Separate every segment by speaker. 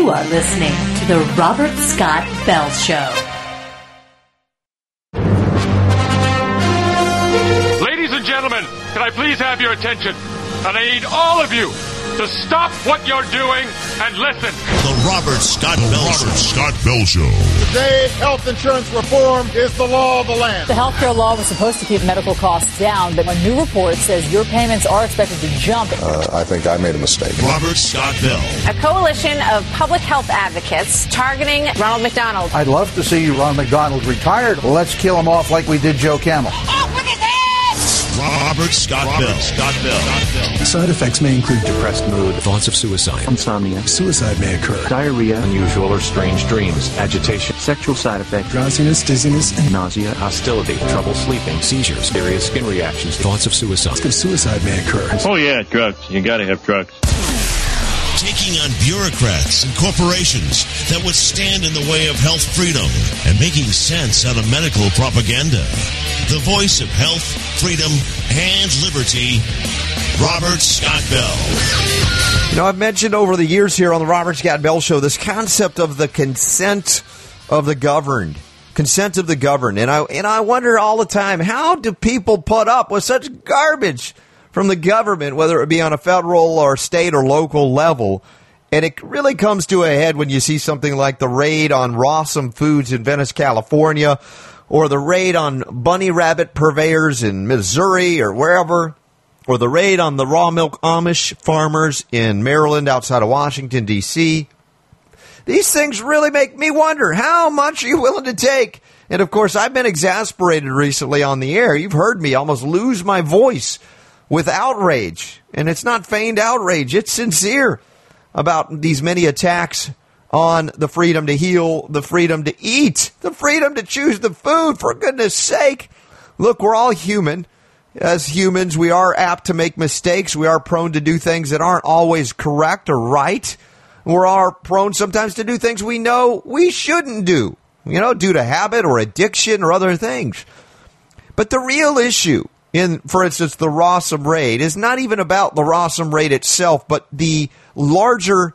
Speaker 1: You are listening to The Robert Scott Bell Show.
Speaker 2: Ladies and gentlemen, can I please have your attention? And I need all of you to stop what you're doing and listen.
Speaker 3: The Robert Scott Bell Show.
Speaker 4: Today, health insurance reform is the law of the land.
Speaker 5: The health care law was supposed to keep medical costs down, but a new report says your payments are expected to jump.
Speaker 6: I think I made a mistake.
Speaker 3: Robert Scott Bell.
Speaker 7: A coalition of public health advocates targeting Ronald McDonald.
Speaker 8: I'd love to see Ronald McDonald retired. Let's kill him off like we did Joe Camel.
Speaker 7: Off with his head!
Speaker 3: Robert Scott Bell.
Speaker 9: Side effects may include depressed mood,
Speaker 10: thoughts of suicide,
Speaker 9: insomnia, suicide may occur,
Speaker 10: diarrhea, unusual or strange dreams, agitation,
Speaker 9: sexual side effects, drowsiness, dizziness, and nausea,
Speaker 10: hostility, trouble sleeping, seizures, various skin reactions, thoughts of suicide.
Speaker 9: Suicide may occur.
Speaker 11: Oh yeah, drugs. You gotta have drugs.
Speaker 3: Taking on bureaucrats and corporations that would stand in the way of health freedom and making sense out of medical propaganda. The voice of health, freedom, and liberty, Robert Scott Bell.
Speaker 12: You know, I've mentioned over the years here on the Robert Scott Bell Show this concept of the consent of the governed. Consent of the governed. And I wonder all the time, how do people put up with such garbage from the government, whether it be on a federal or state or local level? And it really comes to a head when you see something like the raid on Rawsome Foods in Venice, California, or the raid on bunny rabbit purveyors in Missouri or wherever, or the raid on the raw milk Amish farmers in Maryland outside of Washington, D.C. These things really make me wonder, how much are you willing to take? And, of course, I've been exasperated recently on the air. You've heard me almost lose my voice with outrage. And it's not feigned outrage. It's sincere about these many attacks on the freedom to heal, the freedom to eat, the freedom to choose the food, for goodness sake. Look, we're all human. As humans, we are apt to make mistakes. We are prone to do things that aren't always correct or right. We are prone sometimes to do things we know we shouldn't do, due to habit or addiction or other things. But the real issue in, for instance, the Rawsome raid is not even about the Rawsome raid itself, but the larger,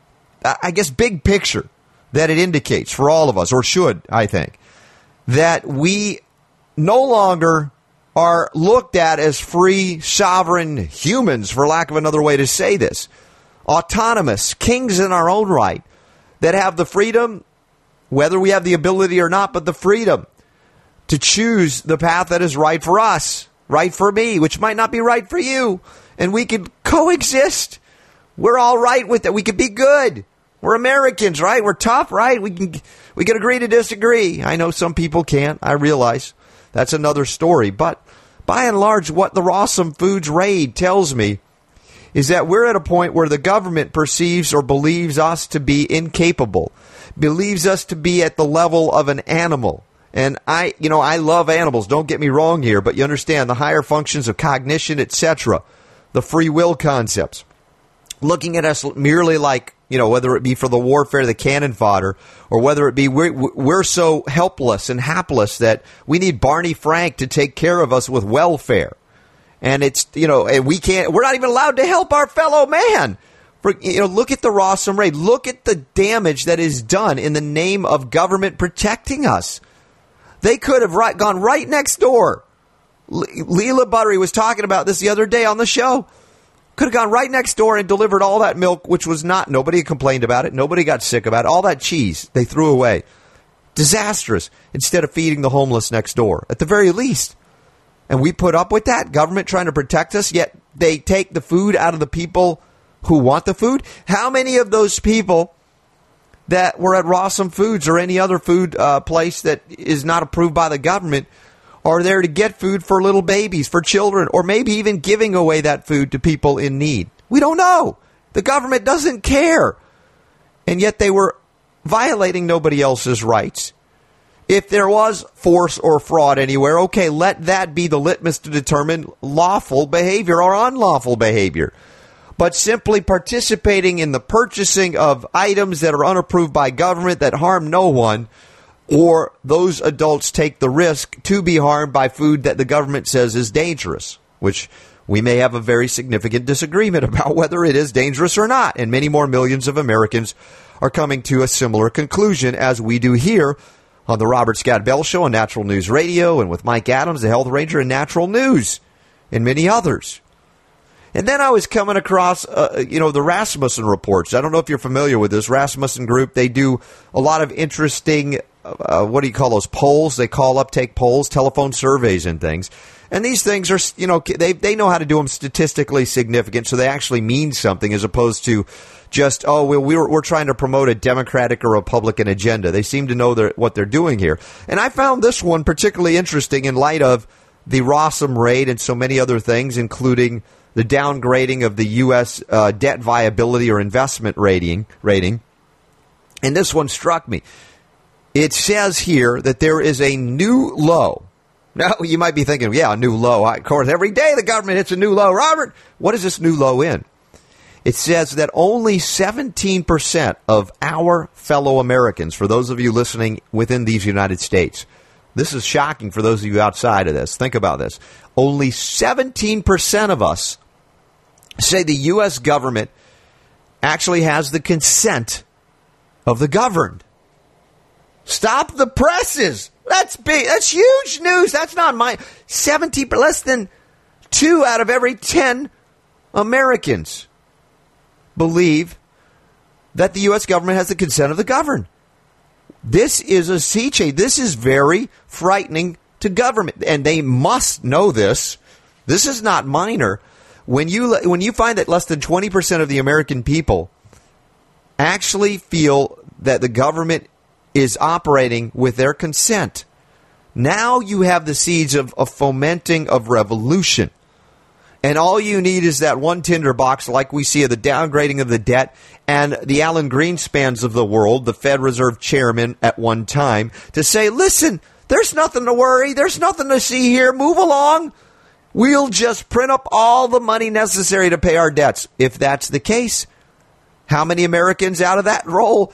Speaker 12: big picture that it indicates for all of us, or should, I think, that we no longer are looked at as free, sovereign humans, for lack of another way to say this. Autonomous, kings in our own right, that have the freedom, whether we have the ability or not, but the freedom to choose the path that is right for us, right for me, which might not be right for you. And we can coexist. We're all right with it. We can be good. We're Americans, right? We're tough, right? We can agree to disagree. I know some people can't. I realize that's another story. But by and large, what the Rawsome Foods raid tells me is that we're at a point where the government perceives or believes us to be incapable, believes us to be at the level of an animal. And I love animals, don't get me wrong here, but you understand the higher functions of cognition, etc., the free will concepts. Looking at us merely like, whether it be for the warfare, the cannon fodder, or whether it be we're so helpless and hapless that we need Barney Frank to take care of us with welfare. And it's, and we're not even allowed to help our fellow man. Look at the Rawsome raid. Look at the damage that is done in the name of government protecting us. They could have gone right next door. Leela Buttery was talking about this the other day on the show. Could have gone right next door and delivered all that milk, which was nobody complained about it. Nobody got sick about it. All that cheese they threw away. Disastrous. Instead of feeding the homeless next door, at the very least. And we put up with that, government trying to protect us, yet they take the food out of the people who want the food. How many of those people that were at Rawsome Foods or any other food place that is not approved by the government are there to get food for little babies, for children, or maybe even giving away that food to people in need? We don't know. The government doesn't care. And yet they were violating nobody else's rights. If there was force or fraud anywhere, okay, let that be the litmus to determine lawful behavior or unlawful behavior. But simply participating in the purchasing of items that are unapproved by government that harm no one, or those adults take the risk to be harmed by food that the government says is dangerous, which we may have a very significant disagreement about whether it is dangerous or not. And many more millions of Americans are coming to a similar conclusion as we do here on the Robert Scott Bell Show on Natural News Radio and with Mike Adams, the Health Ranger, and Natural News, and many others. And then I was coming across, the Rasmussen reports. I don't know if you're familiar with this Rasmussen group. They do a lot of interesting, what do you call those, polls? They call up, take polls, telephone surveys and things. And these things are, they know how to do them statistically significant, so they actually mean something as opposed to just, we're trying to promote a Democratic or Republican agenda. They seem to know what they're doing here. And I found this one particularly interesting in light of the Rossum raid and so many other things, including the downgrading of the U.S. Debt viability or investment rating. And this one struck me. It says here that there is a new low. Now, you might be thinking, yeah, a new low. Of course, every day the government hits a new low. Robert, what is this new low in? It says that only 17% of our fellow Americans, for those of you listening within these United States, this is shocking for those of you outside of this. Think about this. Only 17% of us say the U.S. government actually has the consent of the governed. Stop the presses. That's big. That's huge news. That's not mine. Less than 2 out of every 10 Americans believe that the U.S. government has the consent of the governed. This is a sea change. This is very frightening to government, and they must know this. This is not minor. When you find that less than 20% of the American people actually feel that the government is operating with their consent, now you have the seeds of fomenting of revolution. And all you need is that one tinderbox, like we see of the downgrading of the debt, and the Alan Greenspans of the world, the Fed Reserve chairman at one time, to say, listen, there's nothing to worry. There's nothing to see here. Move along. We'll just print up all the money necessary to pay our debts. If that's the case, how many Americans out of that roll,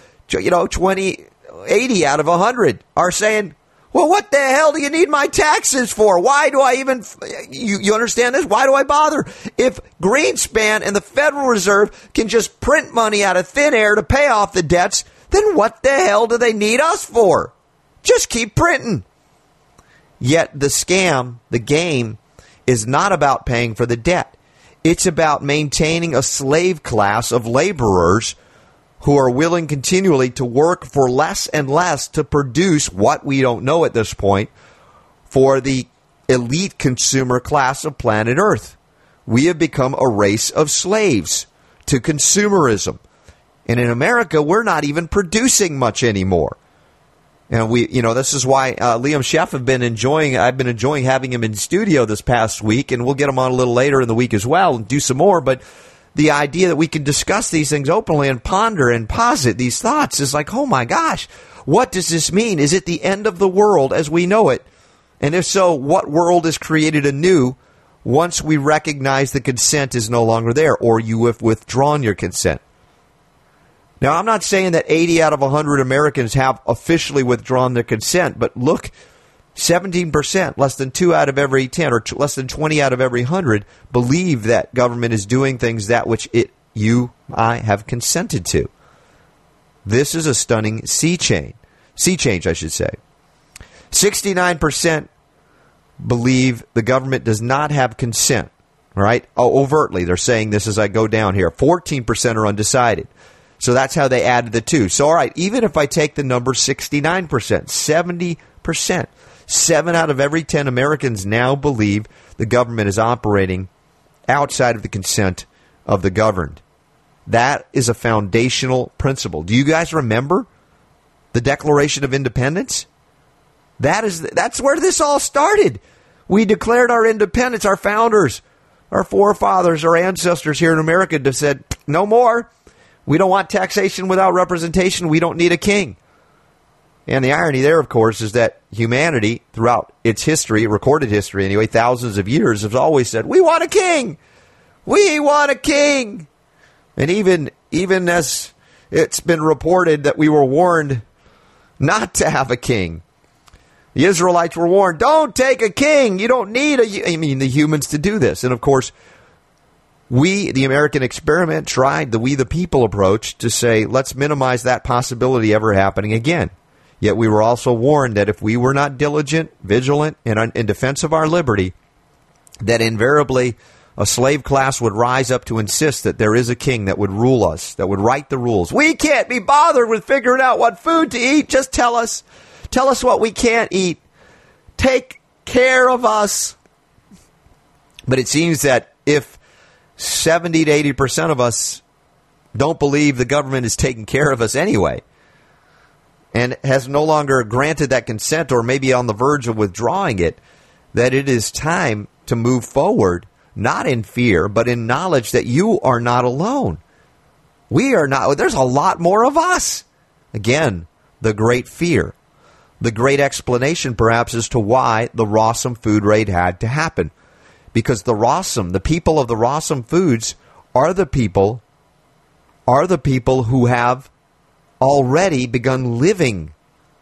Speaker 12: 80 out of 100 are saying, well, what the hell do you need my taxes for? Why do I even, you understand this? Why do I bother? If Greenspan and the Federal Reserve can just print money out of thin air to pay off the debts, then what the hell do they need us for? Just keep printing. Yet the scam, the game, is not about paying for the debt. It's about maintaining a slave class of laborers who are willing continually to work for less and less to produce what we don't know at this point for the elite consumer class of planet Earth. We have become a race of slaves to consumerism. And in America, we're not even producing much anymore. And this is why Liam Sheff I've been enjoying having him in studio this past week, and we'll get him on a little later in the week as well and do some more. But the idea that we can discuss these things openly and ponder and posit these thoughts is like, oh my gosh, what does this mean? Is it the end of the world as we know it? And if so, what world is created anew once we recognize the consent is no longer there, or you have withdrawn your consent? Now, I'm not saying that 80 out of 100 Americans have officially withdrawn their consent, but look, 17%, less than 2 out of every 10, or less than 20 out of every 100, believe that government is doing things that which I have consented to. This is a stunning sea change, I should say. 69% believe the government does not have consent, right? Overtly, they're saying this as I go down here. 14% are undecided. So that's how they added the two. So, all right, even if I take the number 69%, 70%, 7 out of every 10 Americans now believe the government is operating outside of the consent of the governed. That is a foundational principle. Do you guys remember the Declaration of Independence? That's where this all started. We declared our independence, our founders, our forefathers, our ancestors here in America said, no more. We don't want taxation without representation. We don't need a king. And the irony there, of course, is that humanity, throughout its history, recorded history anyway, thousands of years, has always said, we want a king! We want a king! And even as it's been reported that we were warned not to have a king. The Israelites were warned, don't take a king. You don't need the humans to do this. And, of course, we, the American experiment, tried the we the people approach to say, let's minimize that possibility ever happening again. Yet we were also warned that if we were not diligent, vigilant, and in defense of our liberty, that invariably a slave class would rise up to insist that there is a king that would rule us, that would write the rules. We can't be bothered with figuring out what food to eat. Just tell us. Tell us what we can't eat. Take care of us. But it seems that if 70 to 80% of us don't believe the government is taking care of us anyway, and has no longer granted that consent or maybe on the verge of withdrawing it, that it is time to move forward, not in fear, but in knowledge that you are not alone. We are not. There's a lot more of us. Again, the great fear. The great explanation, perhaps, as to why the Rawsome food raid had to happen. Because the people of the Rawsome Foods are the people who have already begun living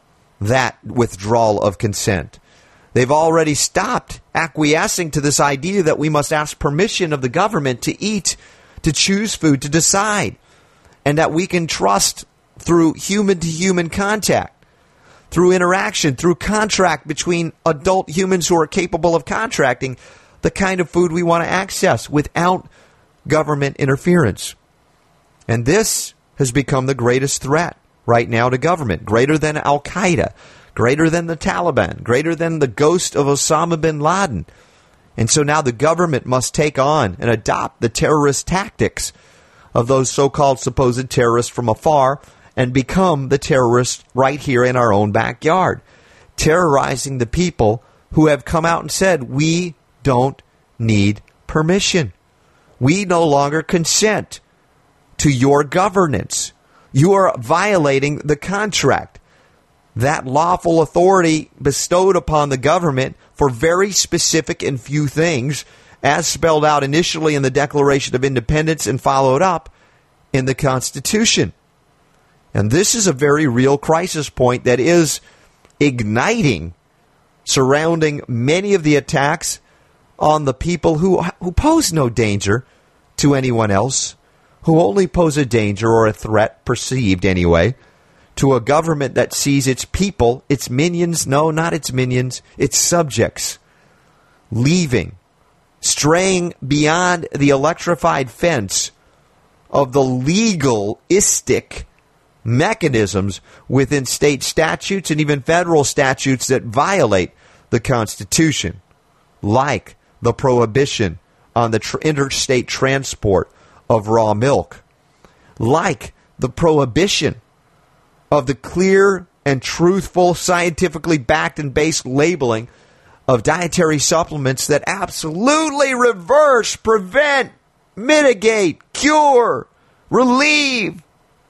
Speaker 12: that withdrawal of consent. They've already stopped acquiescing to this idea that we must ask permission of the government to eat, to choose food, to decide, and that we can trust through human-to-human contact, through interaction, through contract between adult humans who are capable of contracting the kind of food we want to access without government interference. And this has become the greatest threat right now to government, greater than Al-Qaeda, greater than the Taliban, greater than the ghost of Osama bin Laden. And so now the government must take on and adopt the terrorist tactics of those so-called supposed terrorists from afar and become the terrorists right here in our own backyard, terrorizing the people who have come out and said, we don't need permission. We no longer consent to your governance. You are violating the contract, that lawful authority bestowed upon the government for very specific and few things, as spelled out initially in the Declaration of Independence and followed up in the Constitution. And this is a very real crisis point that is igniting surrounding many of the attacks on the people who pose no danger to anyone else, who only pose a danger or a threat, perceived anyway, to a government that sees its people, its minions, no, not its minions, its subjects, leaving, straying beyond the electrified fence of the legalistic mechanisms within state statutes and even federal statutes that violate the Constitution, like the prohibition on the interstate transport of raw milk, like the prohibition of the clear and truthful, scientifically backed and based labeling of dietary supplements that absolutely reverse, prevent, mitigate, cure, relieve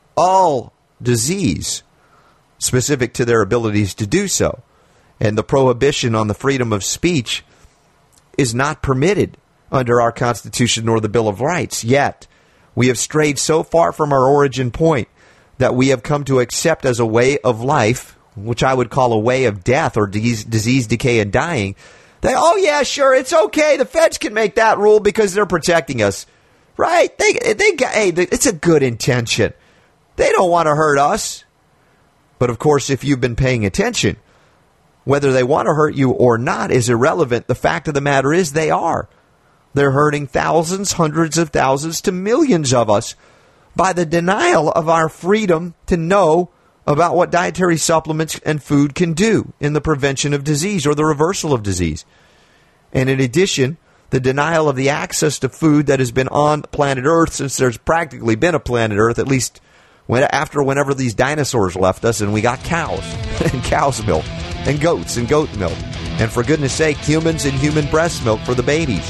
Speaker 12: all disease specific to their abilities to do so. And the prohibition on the freedom of speech is not permitted under our Constitution nor the Bill of Rights. Yet, we have strayed so far from our origin point that we have come to accept as a way of life, which I would call a way of death or disease, decay, and dying, that, oh yeah, sure, it's okay, the feds can make that rule because they're protecting us. Right? It's a good intention. They don't want to hurt us. But of course, if you've been paying attention, whether they want to hurt you or not is irrelevant. The fact of the matter is they are. They're hurting thousands, hundreds of thousands to millions of us by the denial of our freedom to know about what dietary supplements and food can do in the prevention of disease or the reversal of disease. And in addition, the denial of the access to food that has been on planet Earth since there's practically been a planet Earth, at least whenever these dinosaurs left us and we got cows and cow's milk and goats and goat milk. And for goodness sake, humans and human breast milk for the babies,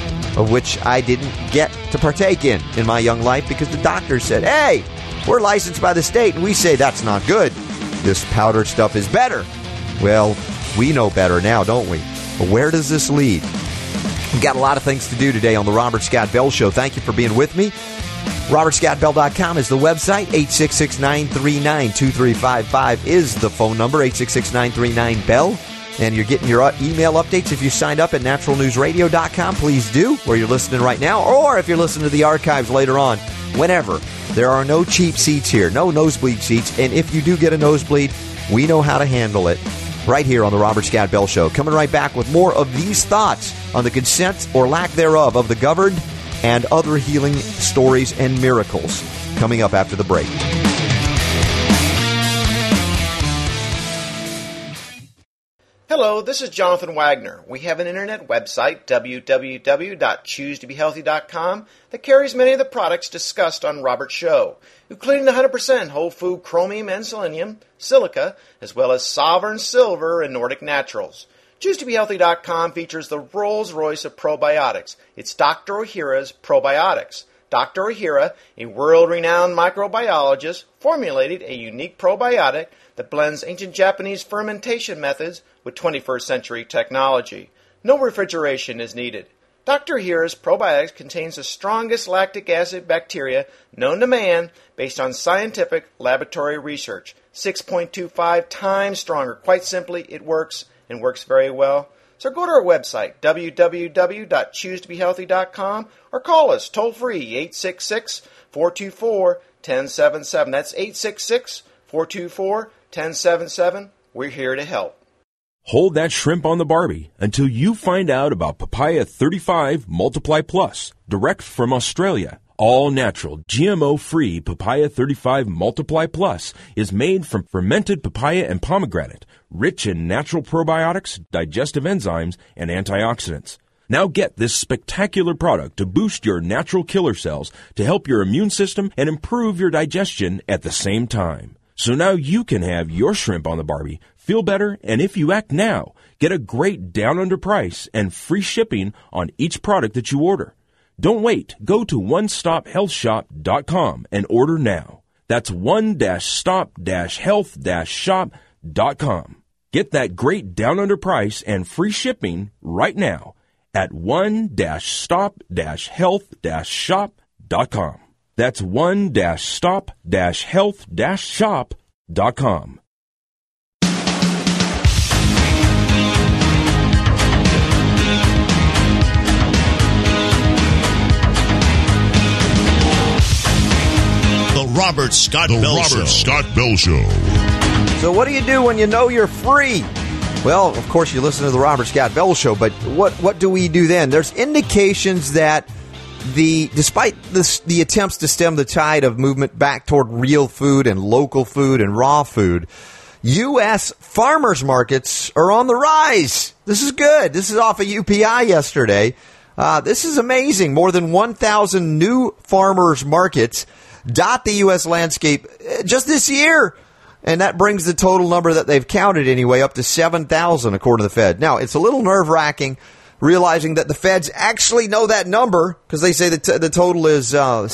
Speaker 12: of which I didn't get to partake in my young life because the doctor said, hey, we're licensed by the state, and we say that's not good. This powdered stuff is better. Well, we know better now, don't we? But where does this lead? We've got a lot of things to do today on the Robert Scott Bell Show. Thank you for being with me. RobertScottBell.com is the website. 866-939-2355 is the phone number. 866-939-BELL. And you're getting your email updates if you signed up at naturalnewsradio.com. Please do, where you're listening right now, or if you're listening to the archives later on, whenever. There are no cheap seats here, no nosebleed seats. And if you do get a nosebleed, we know how to handle it right here on the Robert Scott Bell Show. Coming right back with more of these thoughts on the consent or lack thereof of the governed and other healing stories and miracles. Coming up after the break.
Speaker 13: Hello, this is Jonathan Wagner. We have an internet website, www.choosetobehealthy.com, that carries many of the products discussed on Robert's show, including the 100% whole food chromium and selenium, silica, as well as Sovereign Silver and Nordic Naturals. ChooseToBeHealthy.com features the Rolls-Royce of probiotics. It's Dr. Ohhira's Probiotics. Dr. Ohhira, a world-renowned microbiologist, formulated a unique probiotic that blends ancient Japanese fermentation methods with 21st century technology. No refrigeration is needed. Dr. Ohhira's probiotics contains the strongest lactic acid bacteria known to man based on scientific laboratory research. 6.25 times stronger. Quite simply, it works and works very well. So go to our website, www.choosetobehealthy.com, or call us toll-free, 866-424-1077. That's 866-424-1077. We're here to help.
Speaker 14: Hold that shrimp on the Barbie until you find out about Papaya 35 Multiply Plus, direct from Australia. All natural, GMO-free Papaya 35 Multiply Plus is made from fermented papaya and pomegranate, rich in natural probiotics, digestive enzymes, and antioxidants. Now get this spectacular product to boost your natural killer cells to help your immune system and improve your digestion at the same time. So now you can have your shrimp on the Barbie, feel better, and if you act now, get a great down-under price and free shipping on each product that you order. Don't wait. Go to onestophealthshop.com and order now. That's one-stop-health-shop.com. Get that great down-under price and free shipping right now at one-stop-health-shop.com. That's one-stop-health-shop.com.
Speaker 3: The Robert Scott Bell Show.
Speaker 12: So what do you do when you know you're free? Well, of course, you listen to the Robert Scott Bell Show, but what do we do then? There's indications that despite the attempts to stem the tide of movement back toward real food and local food and raw food, U.S. farmers markets are on the rise. This is good. This is off of UPI yesterday. This is amazing. More than 1,000 new farmers markets dot the U.S. landscape just this year. And that brings the total number that they've counted anyway up to 7,000, according to the Fed. Now, it's a little nerve-wracking realizing that the Feds actually know that number because they say that the total is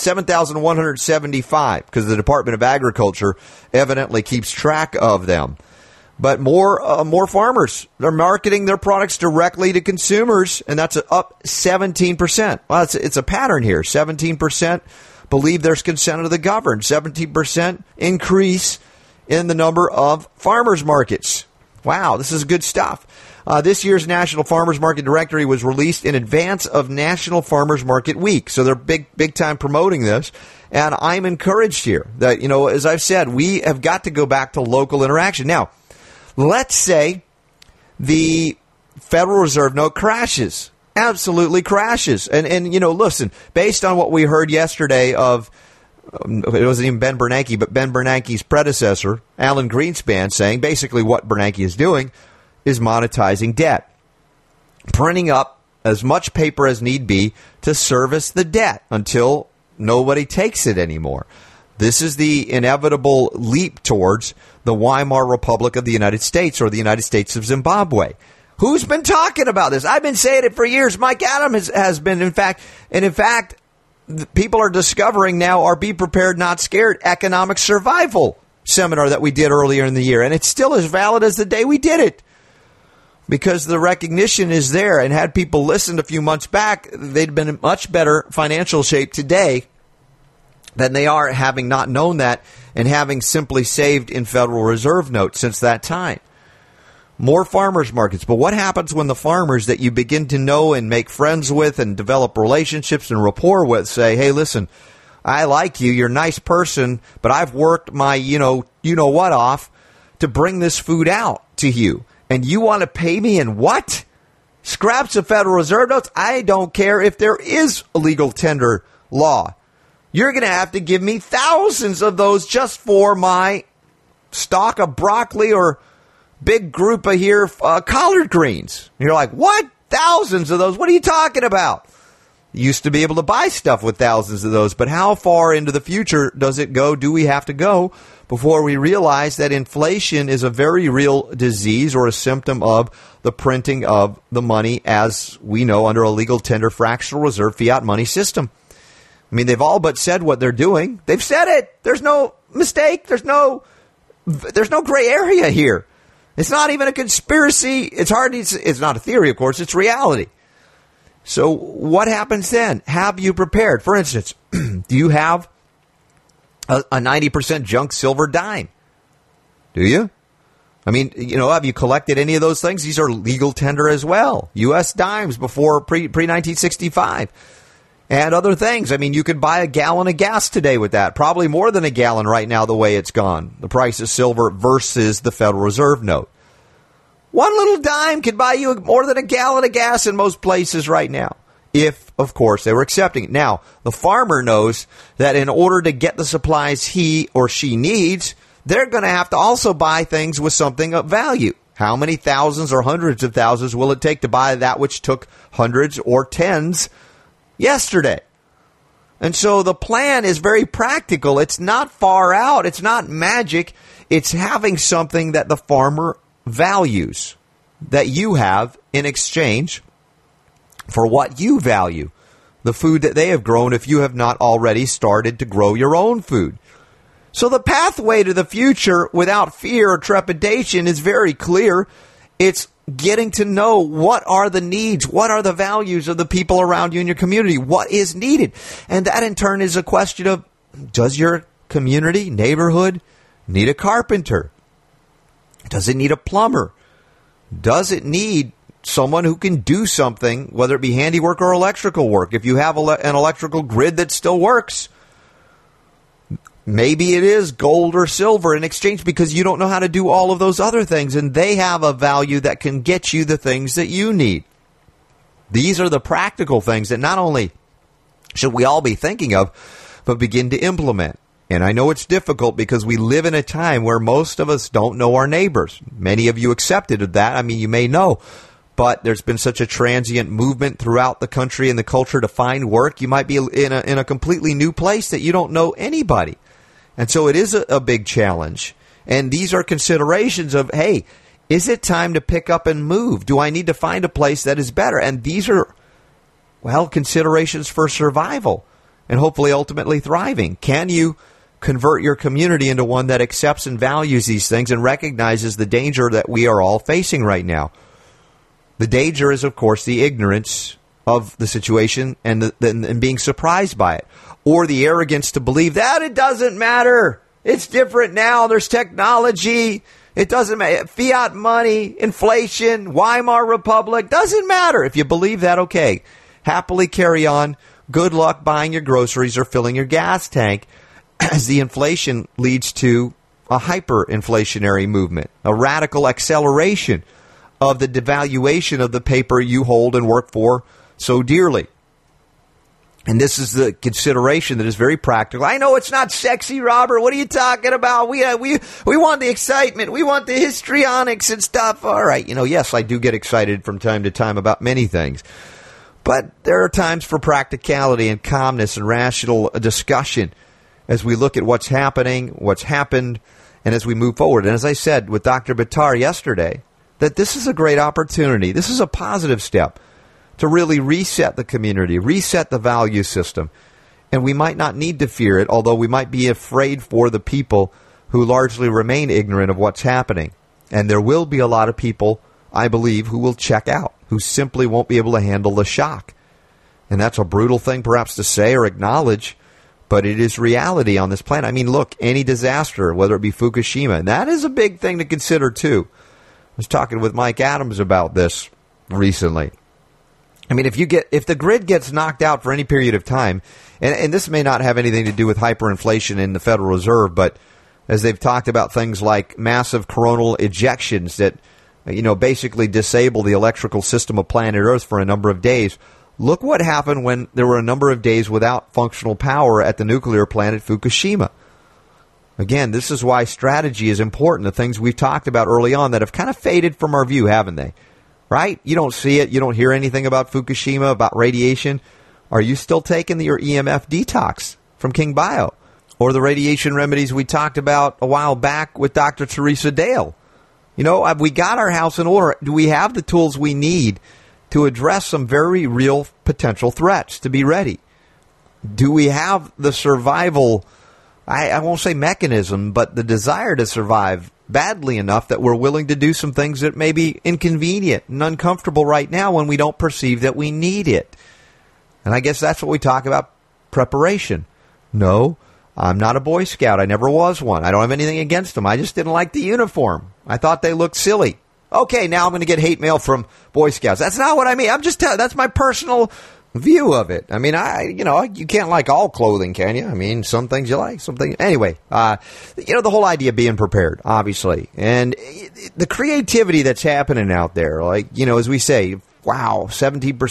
Speaker 12: 7,175 because the Department of Agriculture evidently keeps track of them. But more farmers, they're marketing their products directly to consumers, and that's up 17%. Well, it's a pattern here. 17% believe there's consent of the governed. 17% increase in the number of farmers markets. Wow, this is good stuff. This year's National Farmers Market Directory was released in advance of National Farmers Market Week. So they're big time promoting this. And I'm encouraged here that, as I've said, we have got to go back to local interaction. Now, let's say the Federal Reserve note crashes. Absolutely crashes. And listen, based on what we heard yesterday of, it wasn't even Ben Bernanke, but Ben Bernanke's predecessor, Alan Greenspan, saying basically what Bernanke is doing is monetizing debt, printing up as much paper as need be to service the debt until nobody takes it anymore. This is the inevitable leap towards the Weimar Republic of the United States or the United States of Zimbabwe. Who's been talking about this? I've been saying it for years. Mike Adams has been, in fact, people are discovering now our Be Prepared, Not Scared economic survival seminar that we did earlier in the year. And it's still as valid as the day we did it because the recognition is there. And had people listened a few months back, they'd been in much better financial shape today than they are having not known that and having simply saved in Federal Reserve notes since that time. more farmers markets. But what happens when the farmers that you begin to know and make friends with and develop relationships and rapport with say, hey, listen, I like you, you're a nice person, but I've worked my you-know-what off to bring this food out to you. And you want to pay me in what? Scraps of Federal Reserve notes? I don't care if there is a legal tender law. You're going to have to give me thousands of those just for my stock of broccoli or big group of collard greens. And you're like, what? Thousands of those? What are you talking about? You used to be able to buy stuff with thousands of those, but how far into the future does it go? Do we have to go before we realize that inflation is a very real disease or a symptom of the printing of the money as we know under a legal tender fractional reserve fiat money system? I mean, they've all but said what they're doing. They've said it. There's no mistake. There's no gray area here. It's not even a conspiracy. It's not a theory, of course. It's reality. So what happens then? Have you prepared? For instance, do you have a 90% junk silver dime? Do you? I mean, have you collected any of those things? These are legal tender as well. U.S. dimes before pre-1965 and other things. I mean, you could buy a gallon of gas today with that. Probably more than a gallon right now the way it's gone. The price of silver versus the Federal Reserve note. One little dime could buy you more than a gallon of gas in most places right now, if, of course, they were accepting it. Now, the farmer knows that in order to get the supplies he or she needs, they're going to have to also buy things with something of value. How many thousands or hundreds of thousands will it take to buy that which took hundreds or tens yesterday? And so the plan is very practical. It's not far out. It's not magic. It's having something that the farmer values that you have in exchange for what you value, the food that they have grown if you have not already started to grow your own food. So the pathway to the future without fear or trepidation is very clear. It's getting to know what are the needs, what are the values of the people around you in your community, what is needed. And that in turn is a question of, does your community, neighborhood need a carpenter? Does it need a plumber? Does it need someone who can do something, whether it be handiwork or electrical work? If you have an electrical grid that still works, maybe it is gold or silver in exchange because you don't know how to do all of those other things, and they have a value that can get you the things that you need. These are the practical things that not only should we all be thinking of, but begin to implement. And I know it's difficult because we live in a time where most of us don't know our neighbors. Many of you accepted of that. I mean, you may know. But there's been such a transient movement throughout the country and the culture to find work. You might be in a completely new place that you don't know anybody. And so it is a big challenge. And these are considerations of, hey, is it time to pick up and move? Do I need to find a place that is better? And these are, considerations for survival and hopefully ultimately thriving. Can you convert your community into one that accepts and values these things and recognizes the danger that we are all facing right now? The danger is, of course, the ignorance of the situation and being surprised by it, or the arrogance to believe that it doesn't matter. It's different now. There's technology. It doesn't matter. Fiat money, inflation, Weimar Republic, doesn't matter. If you believe that, okay, happily carry on. Good luck buying your groceries or filling your gas tank, as the inflation leads to a hyperinflationary movement, a radical acceleration of the devaluation of the paper you hold and work for so dearly. And this is the consideration that is very practical. I know it's not sexy, Robert. What are you talking about? We want the excitement. We want the histrionics and stuff. All right. Yes, I do get excited from time to time about many things. But there are times for practicality and calmness and rational discussion as we look at what's happening, what's happened, and as we move forward. And as I said with Dr. Buttar yesterday, that this is a great opportunity. This is a positive step to really reset the community, reset the value system. And we might not need to fear it, although we might be afraid for the people who largely remain ignorant of what's happening. And there will be a lot of people, I believe, who will check out, who simply won't be able to handle the shock. And that's a brutal thing perhaps to say or acknowledge, but it is reality on this planet. I mean, look, any disaster, whether it be Fukushima, and that is a big thing to consider too. was talking with Mike Adams about this recently. I mean, if the grid gets knocked out for any period of time, and this may not have anything to do with hyperinflation in the Federal Reserve, but as they've talked about things like massive coronal ejections that, basically disable the electrical system of planet Earth for a number of days. Look what happened when there were a number of days without functional power at the nuclear plant at Fukushima. Again, this is why strategy is important. The things we've talked about early on that have kind of faded from our view, haven't they? Right? You don't see it. You don't hear anything about Fukushima, about radiation. Are you still taking your EMF detox from King Bio? Or the radiation remedies we talked about a while back with Dr. Teresa Dale? Have we got our house in order? Do we have the tools we need to address some very real potential threats, to be ready? Do we have the survival, I won't say mechanism, but the desire to survive badly enough that we're willing to do some things that may be inconvenient and uncomfortable right now when we don't perceive that we need it? And I guess that's what we talk about, preparation. No, I'm not a Boy Scout. I never was one. I don't have anything against them. I just didn't like the uniform. I thought they looked silly. Okay, now I'm going to get hate mail from Boy Scouts. That's not what I mean. I'm just telling. That's my personal view of it. I mean, you can't like all clothing, can you? I mean, some things you like, some things. Anyway, the whole idea of being prepared, obviously, and the creativity that's happening out there, as we say, wow, only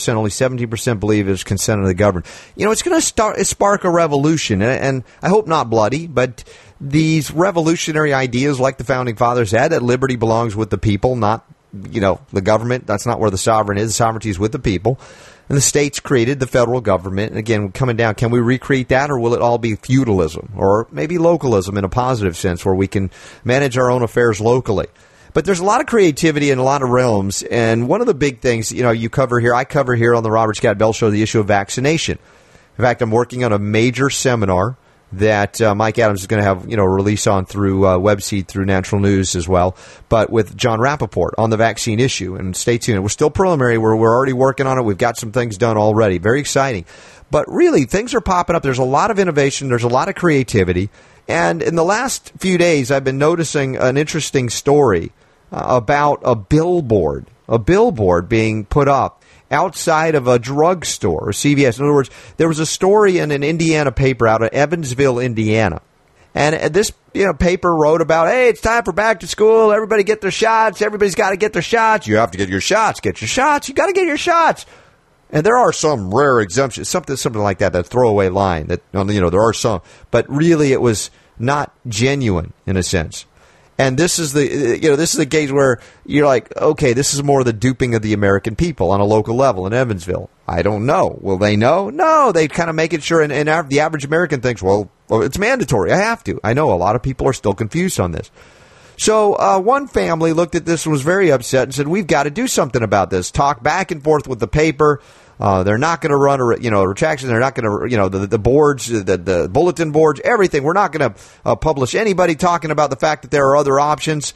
Speaker 12: 17% believe it's consent of the government. It's going to spark a revolution, and I hope not bloody, but these revolutionary ideas like the Founding Fathers had, that liberty belongs with the people, not, the government. That's not where the sovereign is. The sovereignty is with the people. And the states created the federal government. And again, coming down, can we recreate that, or will it all be feudalism or maybe localism in a positive sense where we can manage our own affairs locally? But there's a lot of creativity in a lot of realms. And one of the big things, I cover here on the Robert Scott Bell Show, the issue of vaccination. In fact, I'm working on a major seminar that Mike Adams is going to have, release on through Webseed, through Natural News as well, but with John Rappaport on the vaccine issue. And stay tuned. We're still preliminary. We're already working on it. We've got some things done already. Very exciting. But really, things are popping up. There's a lot of innovation. There's a lot of creativity. And in the last few days, I've been noticing an interesting story about a billboard being put up outside of a drugstore or CVS. In other words, there was a story in an Indiana paper out of Evansville, Indiana. And this paper wrote about, hey, it's time for back to school. Everybody get their shots. Everybody's got to get their shots. You have to get your shots. Get your shots. You got to get your shots. And there are some rare exemptions, something like that throwaway line that, there are some. But really it was not genuine in a sense. And this is the case where you're like, okay, this is more the duping of the American people on a local level in Evansville. I don't know. Will they know? No, they kind of make it sure. And the average American thinks, well, it's mandatory. I have to. I know a lot of people are still confused on this. So one family looked at this and was very upset and said, we've got to do something about this. Talk back and forth with the paper. They're not going to run a retraction. They're not going to, the boards, the bulletin boards, everything. We're not going to publish anybody talking about the fact that there are other options.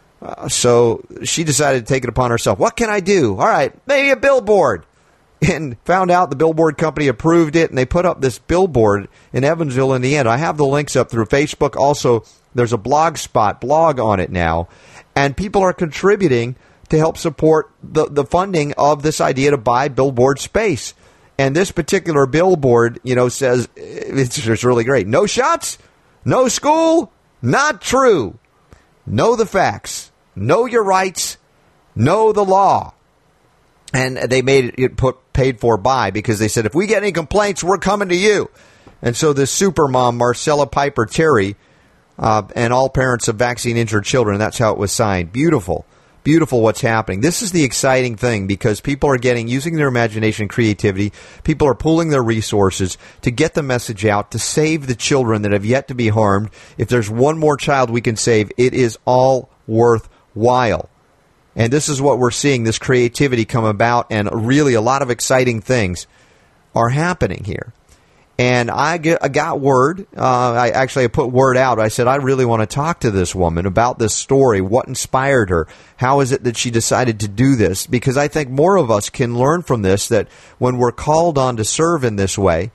Speaker 12: So she decided to take it upon herself. What can I do? All right, maybe a billboard. And found out the billboard company approved it, and they put up this billboard in Evansville, Indiana. I have the links up through Facebook. Also, there's a blog on it now, and people are contributing to help support the funding of this idea to buy billboard space. And this particular billboard, says, it's really great. No shots, no school, not true. Know the facts, know your rights, know the law. And they made it paid for by, because they said, if we get any complaints, we're coming to you. And so this super mom, Marcella Piper Terry, and all parents of vaccine-injured children, that's how it was signed. Beautiful. Beautiful what's happening. This is the exciting thing, because people are using their imagination and creativity. People are pooling their resources to get the message out, to save the children that have yet to be harmed. If there's one more child we can save, it is all worthwhile. And this is what we're seeing, this creativity come about, and really a lot of exciting things are happening here. And I got word, I put word out. I said, I really want to talk to this woman about this story. What inspired her? How is it that she decided to do this? Because I think more of us can learn from this, that when we're called on to serve in this way,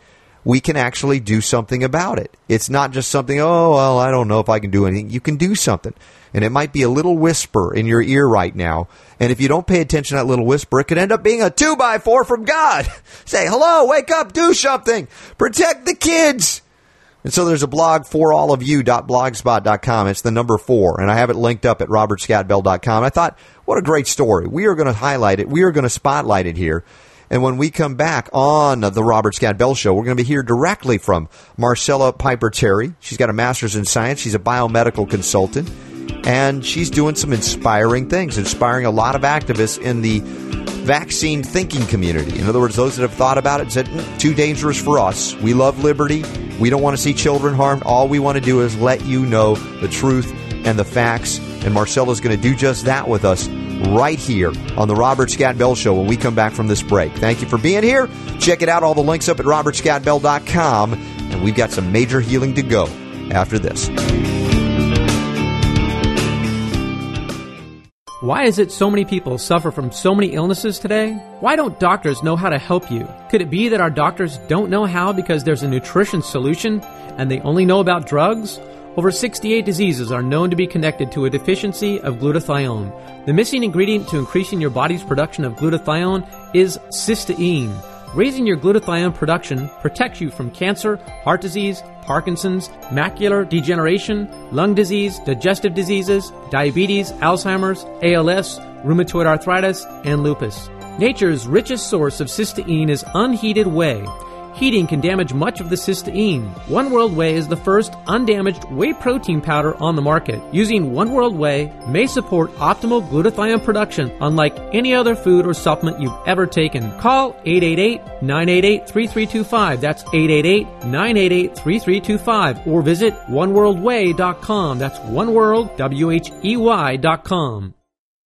Speaker 12: we can actually do something about it. It's not just something, oh, well, I don't know if I can do anything. You can do something. And it might be a little whisper in your ear right now. And if you don't pay attention to that little whisper, it could end up being a 2x4 from God. Say, hello, wake up, do something. Protect the kids. And so there's a blog, forallofyou.blogspot.com. It's the number 4. And I have it linked up at robertscottbell.com. I thought, what a great story. We are going to highlight it. We are going to spotlight it here. And when we come back on the Robert Scott Bell Show, we're going to be hear directly from Marcella Piper Terry. She's got a master's in science. She's a biomedical consultant. And she's doing some inspiring things, inspiring a lot of activists in the vaccine thinking community. In other words, those that have thought about it and said, too dangerous for us. We love liberty. We don't want to see children harmed. All we want to do is let you know the truth and the facts. And Marcella's going to do just that with us right here on the Robert Scott Bell Show when we come back from this break. Thank you for being here. Check it out. All the links up at robertscottbell.com. And we've got some major healing to go after this.
Speaker 15: Why is it so many people suffer from so many illnesses today? Why don't doctors know how to help you? Could it be that our doctors don't know how because there's a nutrition solution and they only know about drugs? Over 68 diseases are known to be connected to a deficiency of glutathione. The missing ingredient to increasing your body's production of glutathione is cysteine. Raising your glutathione production protects you from cancer, heart disease, Parkinson's, macular degeneration, lung disease, digestive diseases, diabetes, Alzheimer's, ALS, rheumatoid arthritis, and lupus. Nature's richest source of cysteine is unheated whey. Heating can damage much of the cysteine. One World Whey is the first undamaged whey protein powder on the market. Using One World Whey may support optimal glutathione production unlike any other food or supplement you've ever taken. Call 888-988-3325. That's 888-988-3325. Or visit oneworldwhey.com. That's oneworld.com.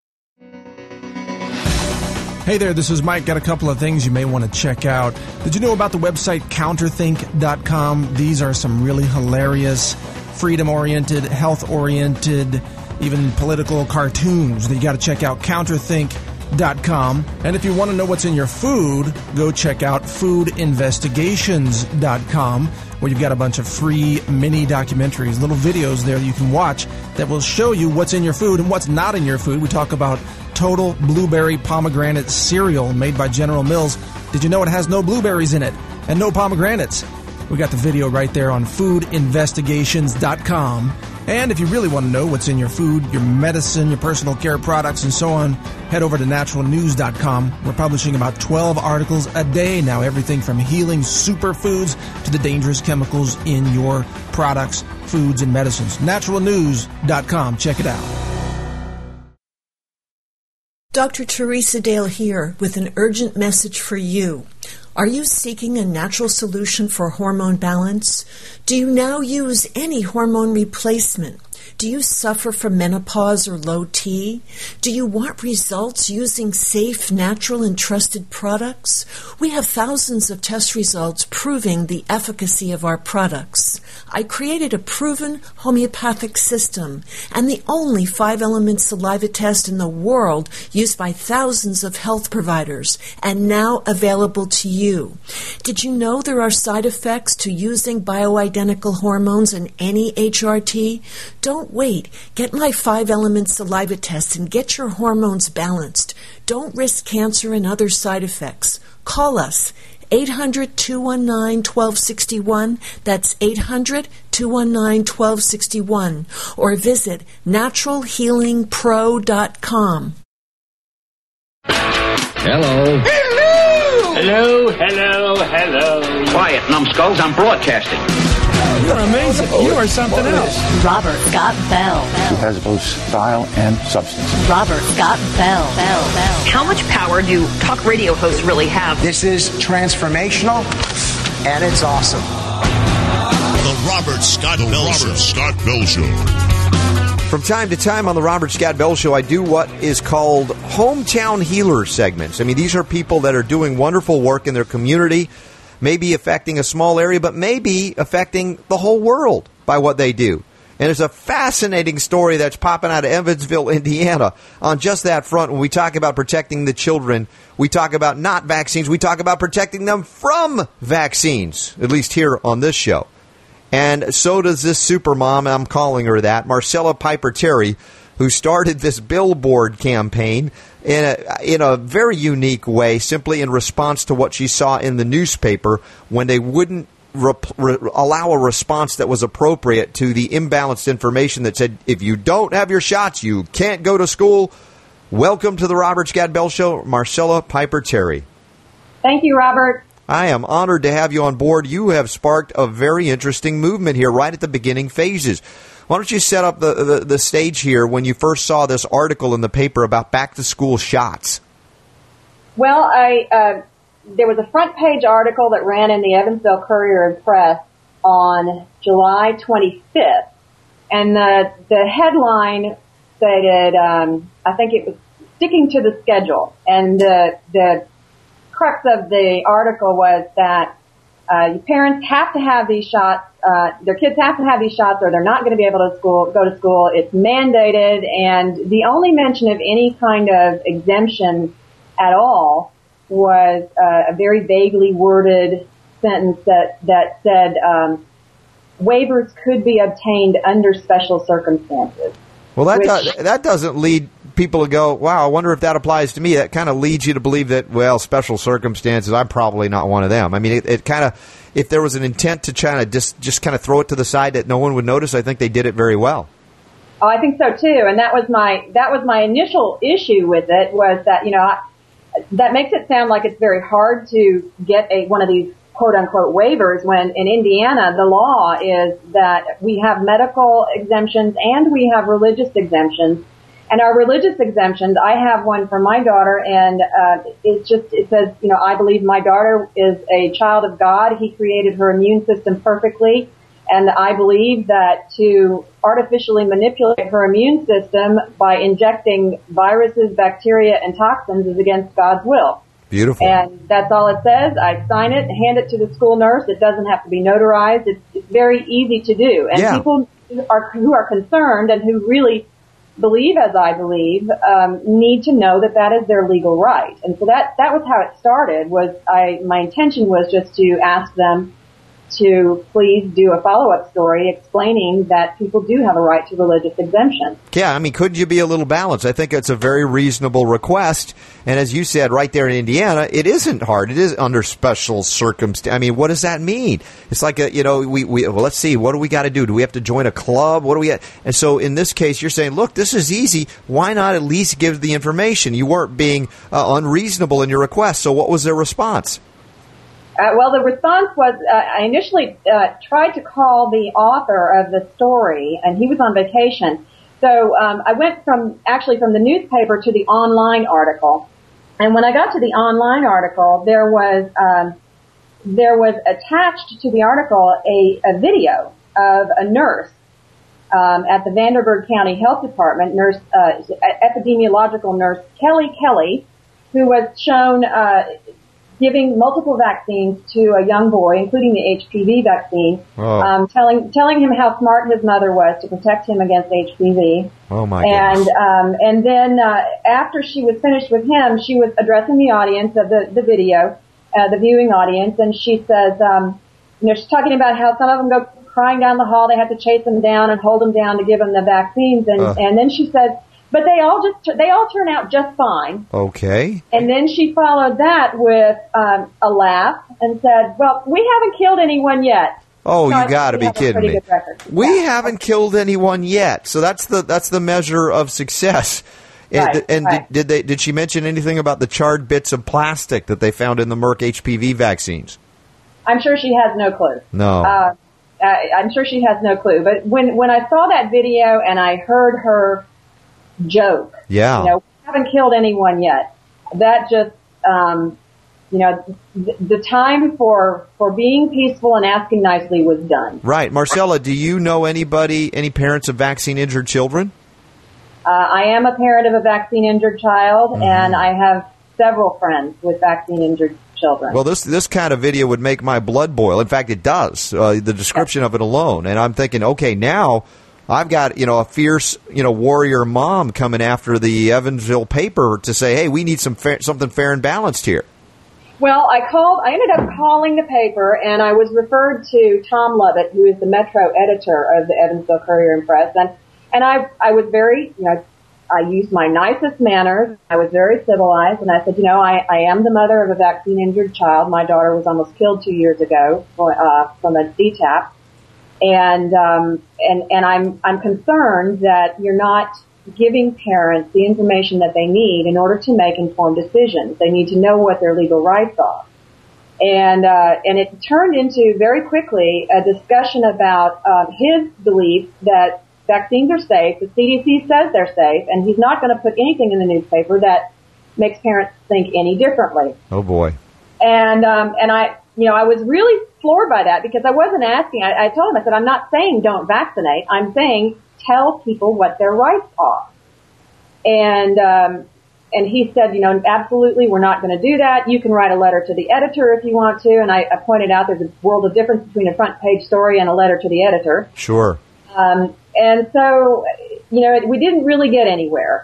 Speaker 16: Hey there, this is Mike. Got a couple of things you may want to check out. Did you know about the website counterthink.com? These are some really hilarious, freedom-oriented, health-oriented, even political cartoons that you got to check out. Counterthink.com. And if you want to know what's in your food, go check out foodinvestigations.com, where you've got a bunch of free mini documentaries, little videos there that you can watch that will show you what's in your food and what's not in your food. We talk about Total Blueberry Pomegranate Cereal made by General Mills. Did you know it has no blueberries in it and no pomegranates? We got the video right there on foodinvestigations.com. And if you really want to know what's in your food, your medicine, your personal care products, and so on, head over to naturalnews.com. We're publishing about 12 articles a day now, everything from healing superfoods to the dangerous chemicals in your products, foods, and medicines. Naturalnews.com. Check it out.
Speaker 17: Dr. Teresa Dale here with an urgent message for you. Are you seeking a natural solution for hormone balance? Do you now use any hormone replacement? Do you suffer from menopause or low T? Do you want results using safe, natural, and trusted products? We have thousands of test results proving the efficacy of our products. I created a proven homeopathic system and the only 5-element saliva test in the world used by thousands of health providers and now available to you. Did you know there are side effects to using bioidentical hormones in any HRT? Don't wait. Get my 5-element saliva test and get your hormones balanced. Don't risk cancer and other side effects. Call us. 800-219-1261. That's 800-219-1261. Or visit naturalhealingpro.com.
Speaker 18: Hello. Hello, hello, hello. Quiet, numbskulls. I'm broadcasting.
Speaker 16: You're amazing. You are something else.
Speaker 1: Robert Scott Bell.
Speaker 6: He has both style and substance.
Speaker 1: Robert Scott Bell.
Speaker 19: How much power do talk radio hosts really have?
Speaker 20: This is transformational, and it's awesome.
Speaker 3: The Robert Scott Bell Show.
Speaker 12: From time to time on the Robert Scott Bell Show, I do what is called hometown healer segments. I mean, these are people that are doing wonderful work in their community, maybe affecting a small area, but maybe affecting the whole world by what they do. And there's a fascinating story that's popping out of Evansville, Indiana, on just that front. When we talk about protecting the children, we talk about not vaccines. We talk about protecting them from vaccines, at least here on this show. And so does this supermom, I'm calling her that, Marcella Piper Terry, who started this billboard campaign in a very unique way, simply in response to what she saw in the newspaper when they wouldn't allow a response that was appropriate to the imbalanced information that said, if you don't have your shots, you can't go to school. Welcome to the Robert Scott Bell Show, Marcella Piper Terry.
Speaker 21: Thank you, Robert.
Speaker 12: I am honored to have you on board. You have sparked a very interesting movement here right at the beginning phases. Why don't you set up the stage here when you first saw this article in the paper about back-to-school shots?
Speaker 21: Well, there was a front-page article that ran in the Evansville Courier and Press on July 25th, and the headline stated, I think it was sticking to the schedule, and the crux of the article was that parents have to have these shots, their kids have to have these shots or they're not going to be able to go to school. It's mandated, and the only mention of any kind of exemption at all was a very vaguely worded sentence that said waivers could be obtained under special circumstances.
Speaker 12: Well, that doesn't lead people to go, wow, I wonder if that applies to me. That kind of leads you to believe that, well, special circumstances, I'm probably not one of them. I mean, it kind of, if there was an intent to try to just kind of throw it to the side that no one would notice, I think they did it very well.
Speaker 21: Oh, I think so too. And that was my initial issue with it, was that, that makes it sound like it's very hard to get one of these quote unquote waivers, when in Indiana the law is that we have medical exemptions and we have religious exemptions. And our religious exemptions, I have one for my daughter, and it says, I believe my daughter is a child of God. He created her immune system perfectly, and I believe that to artificially manipulate her immune system by injecting viruses, bacteria, and toxins is against God's will.
Speaker 12: Beautiful.
Speaker 21: And that's all it says. I sign it, hand it to the school nurse. It doesn't have to be notarized. It's very easy to do. And people who are concerned and who really believe, as I believe, need to know that is their legal right. And so that was how it started. My intention was just to ask them to please do a follow-up story explaining that people do have a right to religious exemption.
Speaker 12: Yeah, I mean, couldn't you be a little balanced? I think it's a very reasonable request. And as you said, right there in Indiana, it isn't hard. It is under special circumstances. I mean, what does that mean? It's like, well, let's see, what do we got to do? Do we have to join a club? What do we? And so in this case, you're saying, look, this is easy. Why not at least give the information? You weren't being unreasonable in your request. So what was their response?
Speaker 21: Well, the response was, I initially tried to call the author of the story, and he was on vacation. So I went from the newspaper to the online article. And when I got to the online article, there was attached to the article a video of a nurse at the Vanderburgh County Health Department, epidemiological nurse Kelly, who was shown giving multiple vaccines to a young boy, including the HPV vaccine, telling him how smart his mother was to protect him against HPV.
Speaker 12: Oh my goodness.
Speaker 21: And then after she was finished with him, she was addressing the audience of the video, the viewing audience, and she says, she's talking about how some of them go crying down the hall. They have to chase them down and hold them down to give them the vaccines, and then she says, but they all turn out just fine. Okay. And then she followed that with a laugh and said, well, we haven't killed anyone yet.
Speaker 12: Oh, so you got to be kidding me. We haven't killed anyone yet. So that's the measure of success.
Speaker 21: Right,
Speaker 12: and did she mention anything about the charred bits of plastic that they found in the Merck HPV vaccines?
Speaker 21: I'm sure she has no clue.
Speaker 12: No.
Speaker 21: I'm sure she has no clue. But when I saw that video and I heard her joke.
Speaker 12: Yeah.
Speaker 21: We haven't killed anyone yet. That just, the time for being peaceful and asking nicely was done.
Speaker 12: Right. Marcella, do you know any parents of vaccine-injured children?
Speaker 21: I am a parent of a vaccine-injured child, and I have several friends with vaccine-injured children.
Speaker 12: Well, this kind of video would make my blood boil. In fact, it does, the description of it alone. And I'm thinking, okay, now I've got, a fierce, warrior mom coming after the Evansville paper to say, hey, we need something fair and balanced here.
Speaker 21: Well, I ended up calling the paper, and I was referred to Tom Lovett, who is the Metro editor of the Evansville Courier and Press, and I was very, I used my nicest manners. I was very civilized, and I said, I am the mother of a vaccine-injured child. My daughter was almost killed 2 years ago from a DTaP, and I'm concerned that you're not giving parents the information that they need in order to make informed decisions. They need to know what their legal rights are. And it turned into very quickly a discussion about his belief that vaccines are safe, the CDC says they're safe, and he's not going to put anything in the newspaper that makes parents think any differently.
Speaker 12: Oh boy.
Speaker 21: And I was really floored by that because I wasn't asking. I told him, I said, I'm not saying don't vaccinate. I'm saying tell people what their rights are. And he said, absolutely, we're not going to do that. You can write a letter to the editor if you want to. And I pointed out there's a world of difference between a front page story and a letter to the editor.
Speaker 12: Sure.
Speaker 21: And so, we didn't really get anywhere.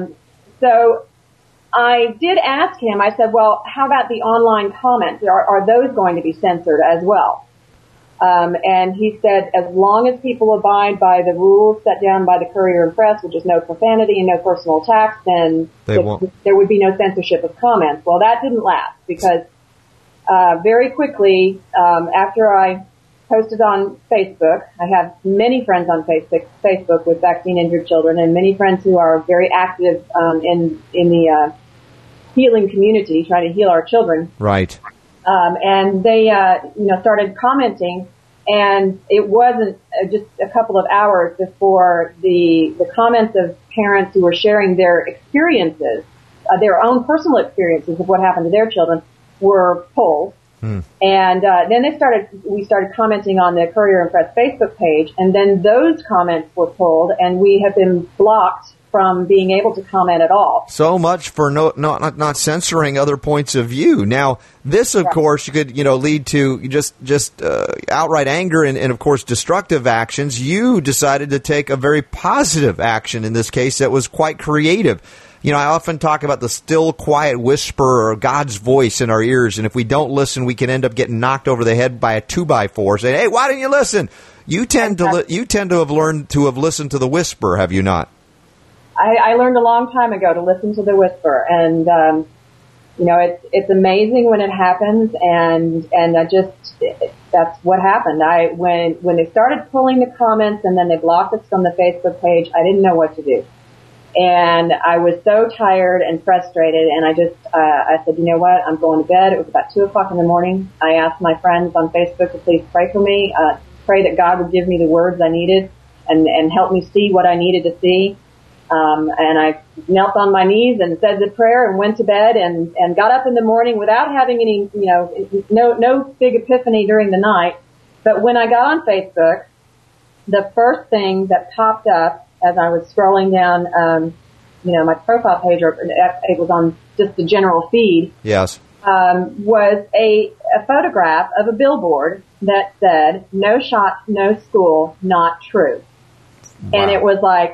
Speaker 21: So I did ask him, I said, well, how about the online comments? Are those going to be censored as well? And he said, as long as people abide by the rules set down by the Courier and Press, which is no profanity and no personal attacks, then there would be no censorship of comments. Well, that didn't last because very quickly, after I posted on Facebook, I have many friends on Facebook with vaccine-injured children and many friends who are very active in the healing community, trying to heal our children.
Speaker 12: Right.
Speaker 21: And they, started commenting, and it wasn't just a couple of hours before the comments of parents who were sharing their experiences, their own personal experiences of what happened to their children, were pulled. And then we started commenting on the Courier and Press Facebook page, and then those comments were pulled, and we have been blocked from being able to comment at all.
Speaker 12: So much for not censoring other points of view. Now, this, of course, could lead to just outright anger and, of course, destructive actions. You decided to take a very positive action in this case that was quite creative. I often talk about the still, quiet whisper or God's voice in our ears, and if we don't listen, we can end up getting knocked over the head by a 2x4 saying, "Hey, why didn't you listen?" You tend to have learned to have listened to the whisper, have you not?
Speaker 21: I learned a long time ago to listen to the whisper, and it's amazing when it happens, and that's what happened. When they started pulling the comments and then they blocked us from the Facebook page, I didn't know what to do. And I was so tired and frustrated, and I said, you know what, I'm going to bed. It was about 2:00 in the morning. I asked my friends on Facebook to please pray for me, pray that God would give me the words I needed and help me see what I needed to see. And I knelt on my knees and said the prayer and went to bed and got up in the morning without having any, no big epiphany during the night. But when I got on Facebook, the first thing that popped up as I was scrolling down, my profile page, or it was on just the general feed.
Speaker 12: Yes.
Speaker 21: Was a photograph of a billboard that said, "No shot, no school, not true." Wow. And it was like,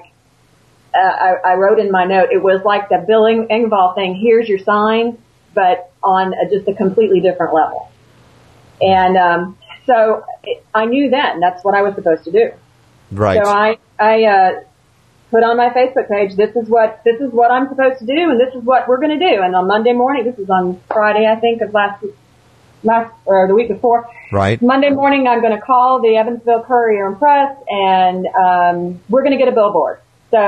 Speaker 21: I wrote in my note, it was like the Bill Engvall thing, here's your sign, but on just a completely different level. And so I knew then that's what I was supposed to do.
Speaker 12: Right.
Speaker 21: So I put on my Facebook page, this is what I'm supposed to do, and this is what we're going to do. And on Monday morning, this was on Friday, I think, of last or the week before.
Speaker 12: Right.
Speaker 21: Monday morning, I'm going to call the Evansville Courier and Press, and we're going to get a billboard. So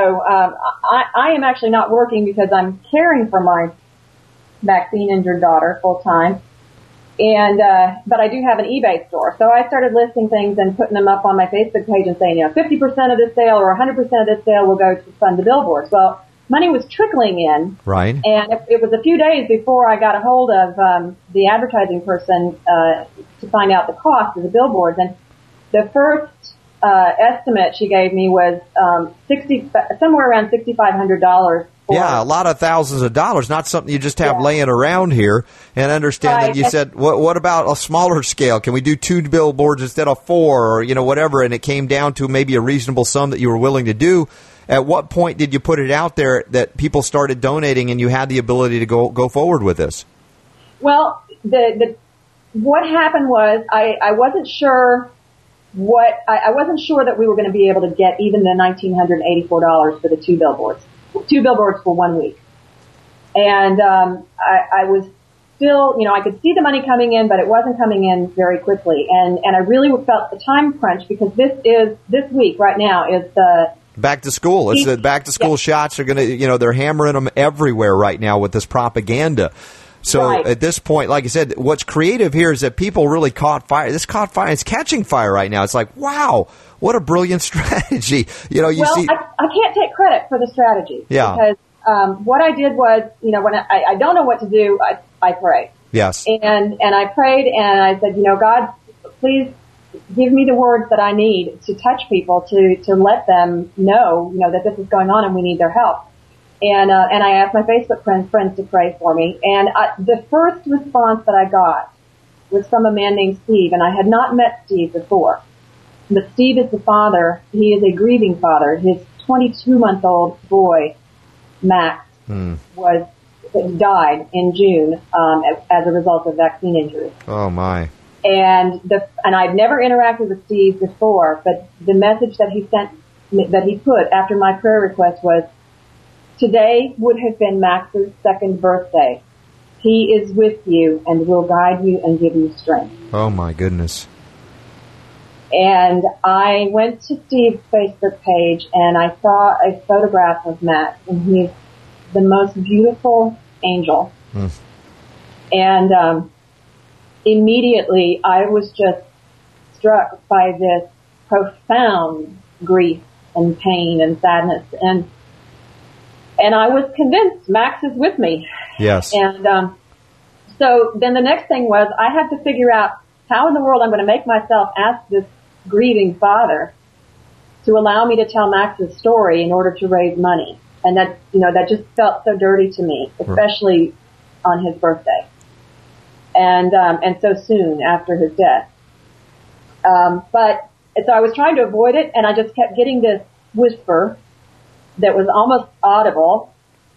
Speaker 21: I am actually not working because I'm caring for my vaccine-injured daughter full-time. And but I do have an eBay store. So I started listing things and putting them up on my Facebook page and saying, 50% of this sale or 100% of this sale will go to fund the billboards. Well, money was trickling in.
Speaker 12: Right.
Speaker 21: And it was a few days before I got a hold of the advertising person to find out the cost of the billboards. And the first estimate she gave me was somewhere around $6,500
Speaker 12: Yeah, a lot of thousands of dollars, not something you just have laying around here. And understand that you said, what about a smaller scale? Can we do 2 billboards instead of 4 or, whatever? And it came down to maybe a reasonable sum that you were willing to do. At what point did you put it out there that people started donating and you had the ability to go forward with this?
Speaker 21: Well, what happened was I wasn't sure I wasn't sure that we were going to be able to get even the $1,984 for the 2 billboards. 2 billboards for 1 week. And I was still, I could see the money coming in, but it wasn't coming in very quickly. And I really felt the time crunch because this week right now is the
Speaker 12: back to school. It's the back to school shots are going to, they're hammering them everywhere right now with this propaganda. So at this point, like I said, what's creative here is that people really caught fire. This caught fire. It's catching fire right now. It's like, wow, what a brilliant strategy. See.
Speaker 21: I can't take credit for the strategy.
Speaker 12: Yeah.
Speaker 21: Because what I did was, when I don't know what to do, I pray.
Speaker 12: Yes.
Speaker 21: And I prayed and I said, God, please give me the words that I need to touch people, to let them know, that this is going on and we need their help. And I asked my Facebook friends to pray for me. And the first response that I got was from a man named Steve, and I had not met Steve before. But Steve is the father. He is a grieving father. His 22-month-old boy, Max, died in June as a result of vaccine injuries.
Speaker 12: Oh my!
Speaker 21: And I've never interacted with Steve before, but the message that he sent, that he put after my prayer request was, "Today would have been Max's 2nd birthday. He is with you and will guide you and give you strength."
Speaker 12: Oh my goodness.
Speaker 21: And I went to Steve's Facebook page and I saw a photograph of Max, and he's the most beautiful angel. And immediately I was just struck by this profound grief and pain and sadness, and I was convinced Max is with me.
Speaker 12: Yes.
Speaker 21: And so then the next thing was I had to figure out how in the world I'm going to make myself ask this grieving father to allow me to tell Max's story in order to raise money. And that, that just felt so dirty to me, especially on his birthday. And so soon after his death. But so I was trying to avoid it, and I just kept getting this whisper that was almost audible.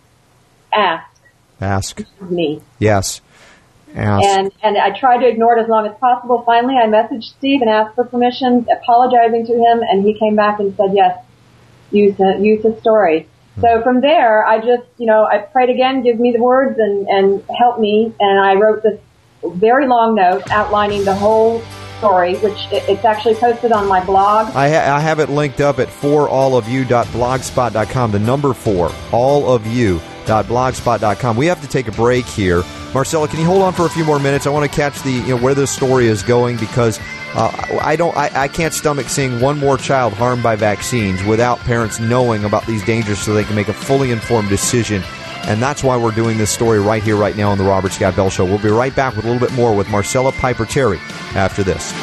Speaker 21: Ask me.
Speaker 12: Yes. Ask.
Speaker 21: And I tried to ignore it as long as possible. Finally, I messaged Steve and asked for permission, apologizing to him, and he came back and said, yes, use his story. So from there, I just, I prayed again, give me the words and help me. And I wrote this very long note outlining the whole story, which it's actually posted on my blog.
Speaker 12: I have it linked up at forallofyou.blogspot.com, the number 4, allofyou.blogspot.com. We have to take a break here. Marcella, can you hold on for a few more minutes? I want to catch the where this story is going, because I can't stomach seeing one more child harmed by vaccines without parents knowing about these dangers so they can make a fully informed decision. And that's why we're doing this story right here, right now on the Robert Scott Bell Show. We'll be right back with a little bit more with Marcella Piper Terry after this.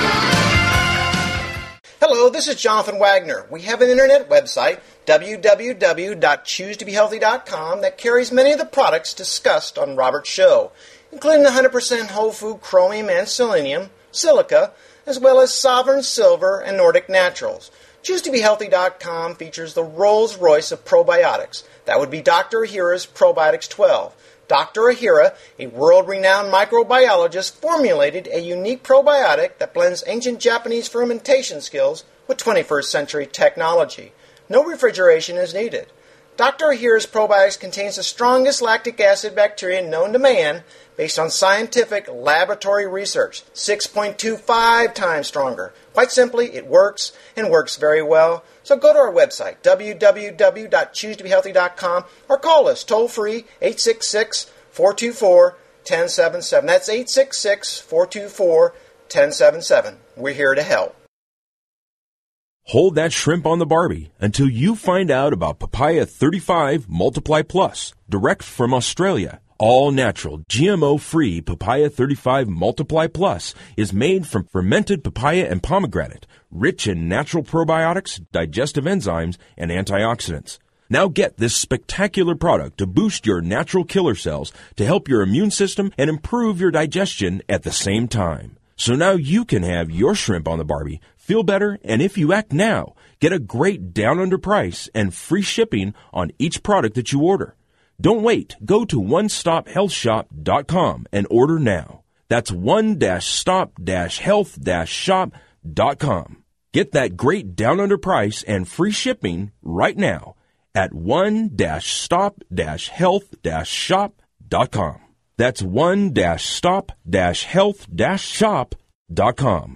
Speaker 13: Hello, this is Jonathan Wagner. We have an internet website, www.choosetobehealthy.com, that carries many of the products discussed on Robert's show, including the 100% whole food chromium and selenium, silica, as well as Sovereign Silver and Nordic Naturals. ChooseToBeHealthy.com features the Rolls-Royce of probiotics. That would be Dr. Ahira's Probiotics 12. Dr. Ahira, a world-renowned microbiologist, formulated a unique probiotic that blends ancient Japanese fermentation skills with 21st century technology. No refrigeration is needed. Dr. Ahira's Probiotics contains the strongest lactic acid bacteria known to man based on scientific laboratory research, 6.25 times stronger. Quite simply, it works, and works very well. So go to our website, www.choosetobehealthy.com, or call us toll-free, 866-424-1077. That's 866-424-1077. We're here to help.
Speaker 14: Hold that shrimp on the Barbie until you find out about Papaya 35 Multiply Plus, direct from Australia. All natural, GMO-free Papaya 35 Multiply Plus is made from fermented papaya and pomegranate, rich in natural probiotics, digestive enzymes, and antioxidants. Now get this spectacular product to boost your natural killer cells to help your immune system and improve your digestion at the same time. So now you can have your shrimp on the Barbie, feel better, and if you act now, get a great down under price and free shipping on each product that you order. Don't wait. Go to onestophealthshop.com and order now. That's one-stop-health-shop.com. Get that great down under price and free shipping right now at one-stop-health-shop.com. That's one-stop-health-shop.com.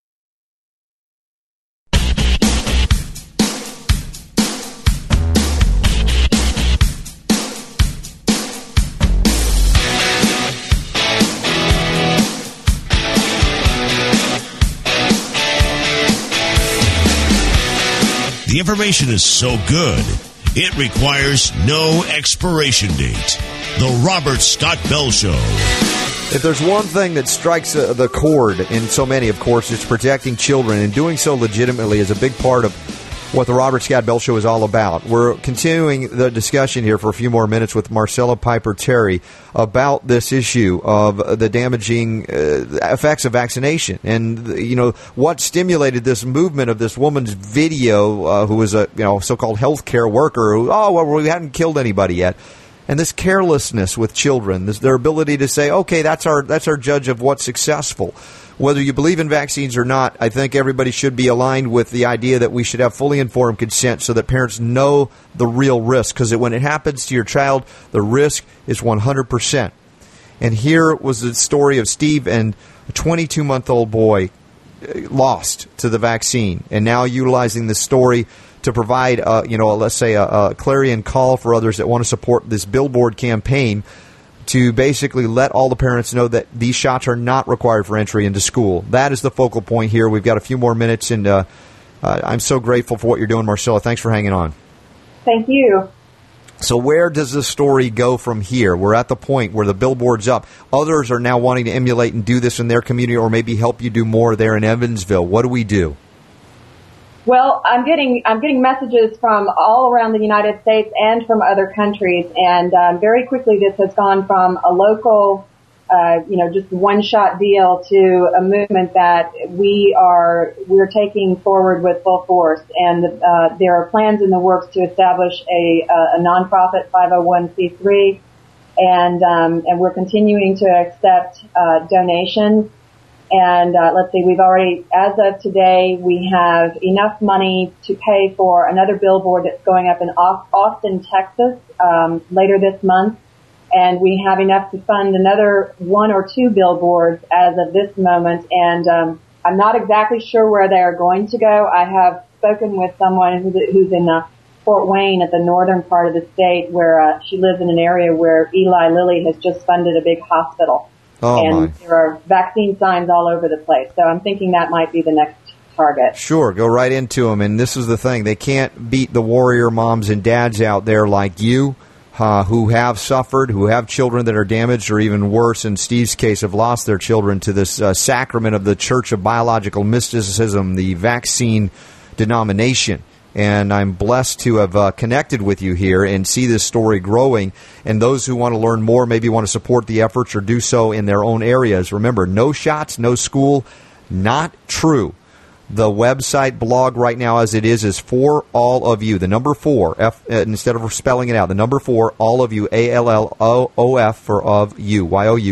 Speaker 3: The information is so good, it requires no expiration date. The Robert Scott Bell Show.
Speaker 12: If there's one thing that strikes the chord in so many, of course, it's protecting children, and doing so legitimately is a big part of what the Robert Scott Bell Show is all about. We're continuing the discussion here for a few more minutes with Marcella Piper Terry about this issue of the damaging effects of vaccination, and what stimulated this movement of this woman's video, who was a so-called healthcare worker who, we hadn't killed anybody yet. And this carelessness with children, their ability to say, okay, that's our judge of what's successful. Whether you believe in vaccines or not, I think everybody should be aligned with the idea that we should have fully informed consent so that parents know the real risk. Because when it happens to your child, the risk is 100%. And here was the story of Steve and a 22-month-old boy lost to the vaccine, and now utilizing this story to provide, let's say a clarion call for others that want to support this billboard campaign to basically let all the parents know that these shots are not required for entry into school. That is the focal point here. We've got a few more minutes, and I'm so grateful for what you're doing, Marcella. Thanks for hanging on.
Speaker 21: Thank you.
Speaker 12: So where does this story go from here? We're at the point where the billboard's up. Others are now wanting to emulate and do this in their community, or maybe help you do more there in Evansville. What do we do?
Speaker 21: Well, I'm getting messages from all around the United States and from other countries, and very quickly this has gone from a local, just one-shot deal to a movement that we're taking forward with full force. And there are plans in the works to establish a nonprofit 501c3, and we're continuing to accept donations. And let's see, we've already, as of today, we have enough money to pay for another billboard that's going up in Austin, Texas, later this month. And we have enough to fund another 1 or 2 billboards as of this moment. And I'm not exactly sure where they are going to go. I have spoken with someone who's in Fort Wayne at the northern part of the state, where she lives in an area where Eli Lilly has just funded a big hospital. And there are vaccine signs all over the place. So I'm thinking that might be the next target.
Speaker 12: Sure, go right into them. And this is the thing. They can't beat the warrior moms and dads out there like you, who have suffered, who have children that are damaged, or even worse, in Steve's case, have lost their children to this sacrament of the Church of Biological Mysticism, the vaccine denomination. And I'm blessed to have connected with you here and see this story growing. And those who want to learn more, maybe want to support the efforts or do so in their own areas. Remember, no shots, no school, not true. The website blog right now as it is For All of You. The number 4, instead of spelling it out, the number 4, All of You, ALLOOF for of you,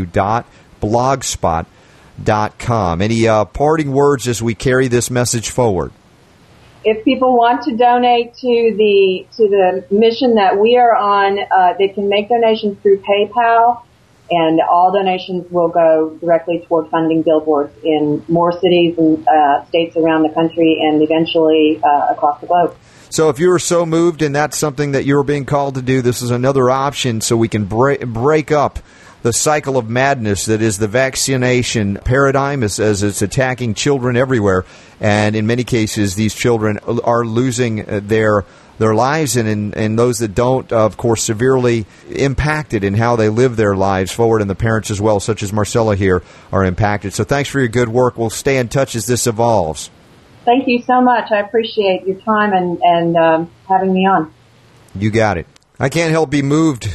Speaker 12: YOU.blogspot.com. Any parting words as we carry this message forward?
Speaker 21: If people want to donate to the mission that we are on, they can make donations through PayPal, and all donations will go directly toward funding billboards in more cities and states around the country, and eventually across the globe.
Speaker 12: So if you were so moved and that's something that you're being called to do, this is another option so we can break up the cycle of madness that is the vaccination paradigm as it's attacking children everywhere. And in many cases, these children are losing their lives, and those that don't, of course, severely impacted in how they live their lives forward, and the parents as well, such as Marcella here, are impacted. So thanks for your good work. We'll stay in touch as this evolves.
Speaker 21: Thank you so much. I appreciate your time and having me on.
Speaker 12: You got it. I can't help be moved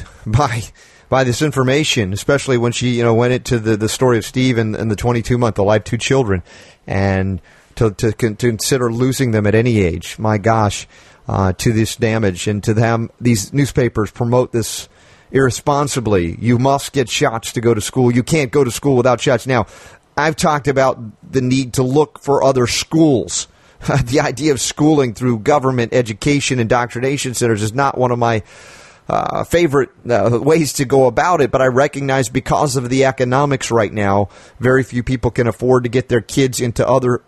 Speaker 12: by this information, especially when she, went into the story of Steve and the 22-month, alive 2 children, and to consider losing them at any age. My gosh, to this damage, and to them, these newspapers promote this irresponsibly. You must get shots to go to school. You can't go to school without shots. Now, I've talked about the need to look for other schools. The idea of schooling through government education indoctrination centers is not one of my favorite ways to go about it, but I recognize because of the economics right now, very few people can afford to get their kids into other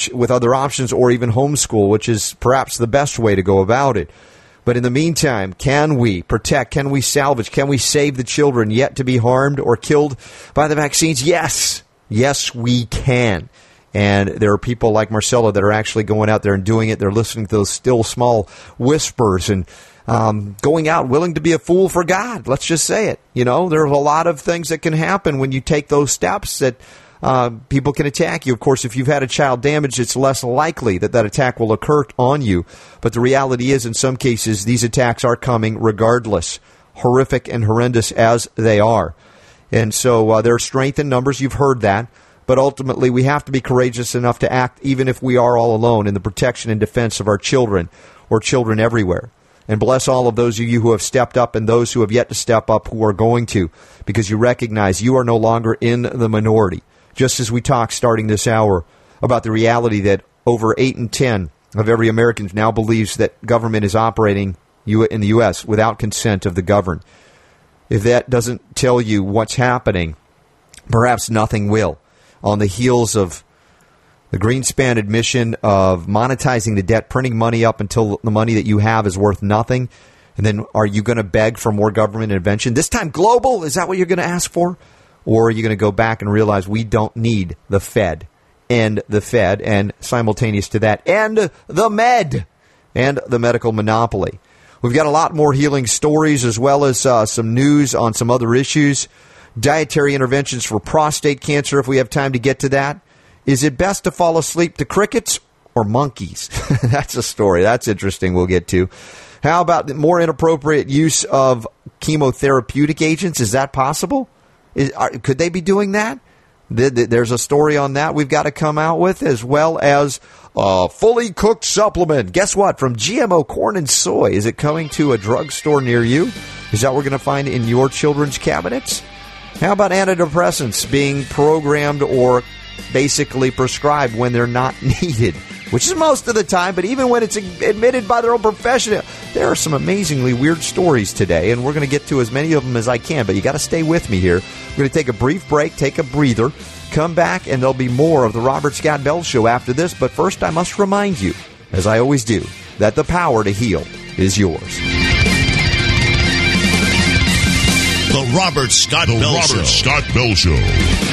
Speaker 12: options or even homeschool, which is perhaps the best way to go about it. But in the meantime, can we protect, can we salvage, can we save the children yet to be harmed or killed by the vaccines? Yes. Yes, we can. And there are people like Marcella that are actually going out there and doing it. They're listening to those still small whispers and going out willing to be a fool for God. Let's just say it. There's a lot of things that can happen when you take those steps that people can attack you. Of course, if you've had a child damaged, it's less likely that attack will occur on you. But the reality is, in some cases, these attacks are coming regardless, horrific and horrendous as they are. And so there's strength in numbers. You've heard that. But ultimately, we have to be courageous enough to act even if we are all alone in the protection and defense of our children or children everywhere. And bless all of those of you who have stepped up and those who have yet to step up who are going to, because you recognize you are no longer in the minority. Just as we talk starting this hour about the reality that over 8 in 10 of every American now believes that government is operating in the U.S. without consent of the governed. If that doesn't tell you what's happening, perhaps nothing will. On the heels of the Greenspan admission of monetizing the debt, printing money up until the money that you have is worth nothing, and then are you going to beg for more government intervention? This time global? Is that what you're going to ask for? Or are you going to go back and realize we don't need the Fed, and simultaneous to that, and the med, and the medical monopoly? We've got a lot more healing stories as well as some news on some other issues. Dietary interventions for prostate cancer, if we have time to get to that. Is it best to fall asleep to crickets or monkeys? That's a story. That's interesting we'll get to. How about the more inappropriate use of chemotherapeutic agents? Is that possible? Could they be doing that? There's a story on that we've got to come out with, as well as a fully cooked supplement. Guess what? From GMO corn and soy. Is it coming to a drugstore near you? Is that what we're going to find in your children's cabinets? How about antidepressants being programmed or basically prescribed when they're not needed, which is most of the time, but even when it's admitted by their own professional, there are some amazingly weird stories today, and we're going to get to as many of them as I can, but you got to stay with me here. We're going to take a brief break, take a breather, come back, and there'll be more of the Robert Scott Bell Show after this, but first I must remind you, as I always do, that the power to heal is yours.
Speaker 3: The Robert Scott Bell Show.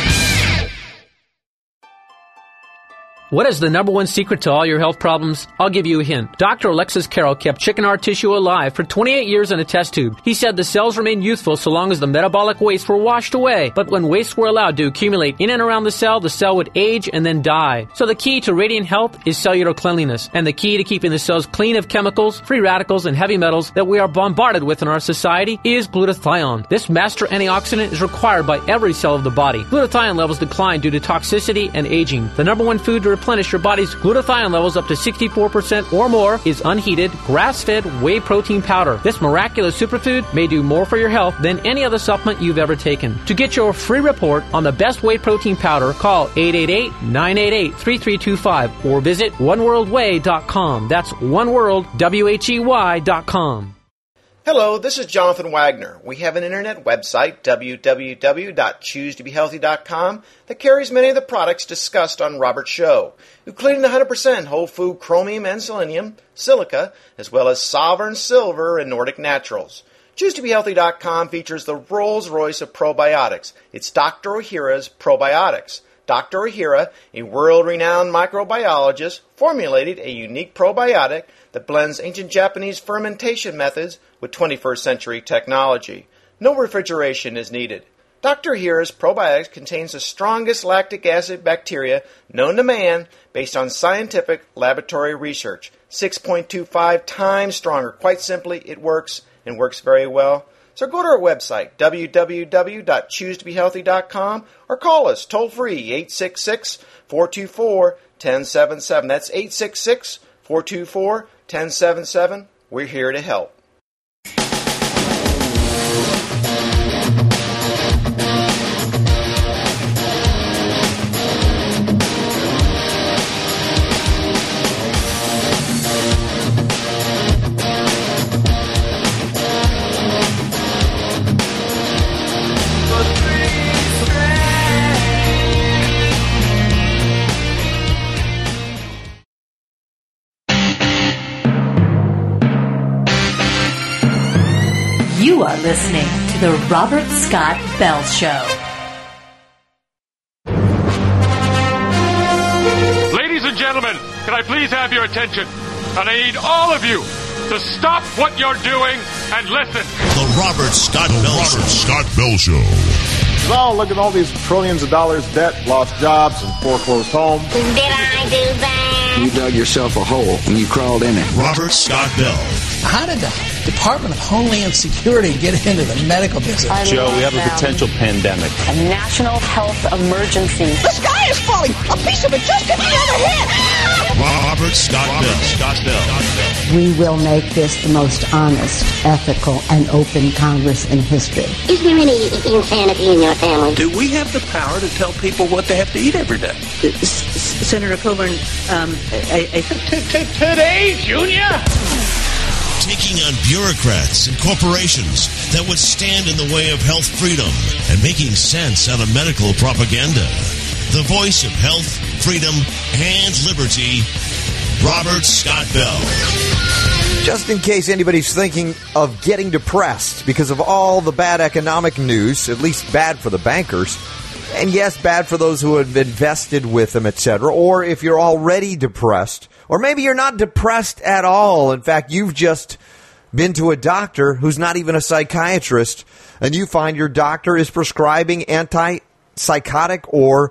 Speaker 15: What is the number one secret to all your health problems? I'll give you a hint. Dr. Alexis Carroll kept chicken heart tissue alive for 28 years in a test tube. He said the cells remained youthful so long as the metabolic wastes were washed away. But when wastes were allowed to accumulate in and around the cell would age and then die. So the key to radiant health is cellular cleanliness. And the key to keeping the cells clean of chemicals, free radicals, and heavy metals that we are bombarded with in our society is glutathione. This master antioxidant is required by every cell of the body. Glutathione levels decline due to toxicity and aging. The number one food to replenish your body's glutathione levels up to 64% or more is unheated, grass-fed whey protein powder. This miraculous superfood may do more for your health than any other supplement you've ever taken. To get your free report on the best whey protein powder, call 888-988-3325 or visit oneworldway.com. That's oneworldwhey.com.
Speaker 13: Hello, this is Jonathan Wagner. We have an internet website, www.choosetobehealthy.com, that carries many of the products discussed on Robert's show, including the 100% whole food chromium and selenium, silica, as well as Sovereign Silver and Nordic Naturals. ChooseToBeHealthy.com features the Rolls-Royce of probiotics. It's Dr. Ohhira's Probiotics. Dr. Ohhira, a world-renowned microbiologist, formulated a unique probiotic that blends ancient Japanese fermentation methods with 21st century technology. No refrigeration is needed. Dr. Here's probiotics contains the strongest lactic acid bacteria known to man based on scientific laboratory research. 6.25 times stronger. Quite simply, it works and works very well. So go to our website, www.choosetobehealthy.com, or call us toll-free, 866-424-1077. That's 866-424-1077. We're here to help.
Speaker 1: You are listening to The Robert Scott Bell Show.
Speaker 2: Ladies and gentlemen, can I please have your attention? And I need all of you to stop what you're doing and listen.
Speaker 3: The Robert Scott Bell Show.
Speaker 4: So, look at all these trillions of dollars debt, lost jobs, and foreclosed homes.
Speaker 22: Did I do that?
Speaker 9: You dug yourself a hole and you crawled in it.
Speaker 3: Robert Scott Bell.
Speaker 23: How did the Department of Homeland Security get into the medical business?
Speaker 10: Joe, we have a potential pandemic.
Speaker 7: A national health emergency.
Speaker 22: The sky is falling. A piece of it just hit the other head.
Speaker 3: Robert Scott Bell.
Speaker 24: We will make this the most honest, ethical, and open Congress in history.
Speaker 22: Is there any insanity in your family?
Speaker 9: Do we have the power to tell people what they have to eat every day?
Speaker 25: Senator Coburn,
Speaker 18: Today, Junior!
Speaker 3: Taking on bureaucrats and corporations that would stand in the way of health freedom and making sense out of medical propaganda. The voice of health, freedom, and liberty, Robert Scott Bell.
Speaker 12: Just in case anybody's thinking of getting depressed because of all the bad economic news, at least bad for the bankers, and yes, bad for those who have invested with them, etc., or if you're already depressed, or maybe you're not depressed at all. In fact, you've just been to a doctor who's not even a psychiatrist, and you find your doctor is prescribing antipsychotic or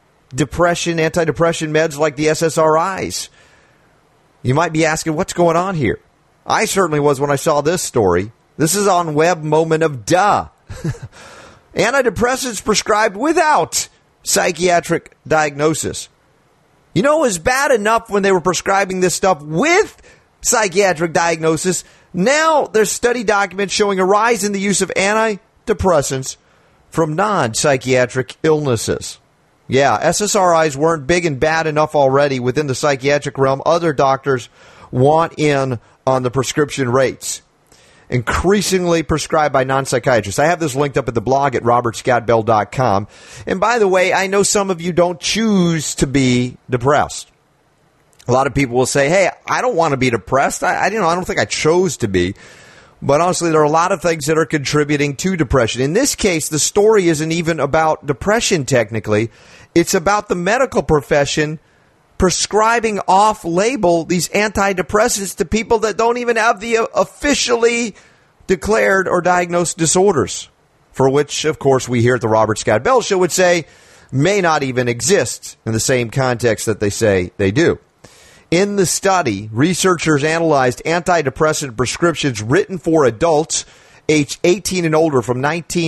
Speaker 12: antidepressant meds like the SSRIs. You might be asking, what's going on here? I certainly was when I saw this story. This is on Web Moment of Duh. Antidepressants prescribed without psychiatric diagnosis. You know, it was bad enough when they were prescribing this stuff with psychiatric diagnosis. Now there's study documents showing a rise in the use of antidepressants from non-psychiatric illnesses. Yeah, SSRIs weren't big and bad enough already within the psychiatric realm. Other doctors want in on the prescription rates. Increasingly prescribed by non-psychiatrists. I have this linked up at the blog at robertscottbell.com. And by the way, I know some of you don't choose to be depressed. A lot of people will say, hey, I don't want to be depressed. I don't think I chose to be. But honestly, there are a lot of things that are contributing to depression. In this case, the story isn't even about depression technically. It's about the medical profession prescribing off-label these antidepressants to people that don't even have the officially declared or diagnosed disorders, for which, of course, we here at the Robert Scott Bell Show would say may not even exist in the same context that they say they do. In the study, researchers analyzed antidepressant prescriptions written for adults aged 18 and older from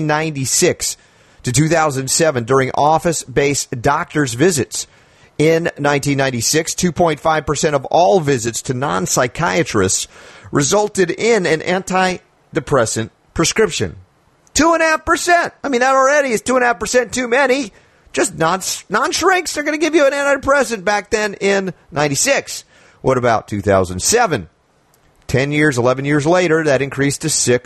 Speaker 12: 1996 to 2007 during office-based doctors' visits. In 1996, 2.5% of all visits to non-psychiatrists resulted in an antidepressant prescription. 2.5%. I mean, that already is 2.5% too many. Just non-shrinks are going to give you an antidepressant back then in 96. What about 2007? 10 years, 11 years later, that increased to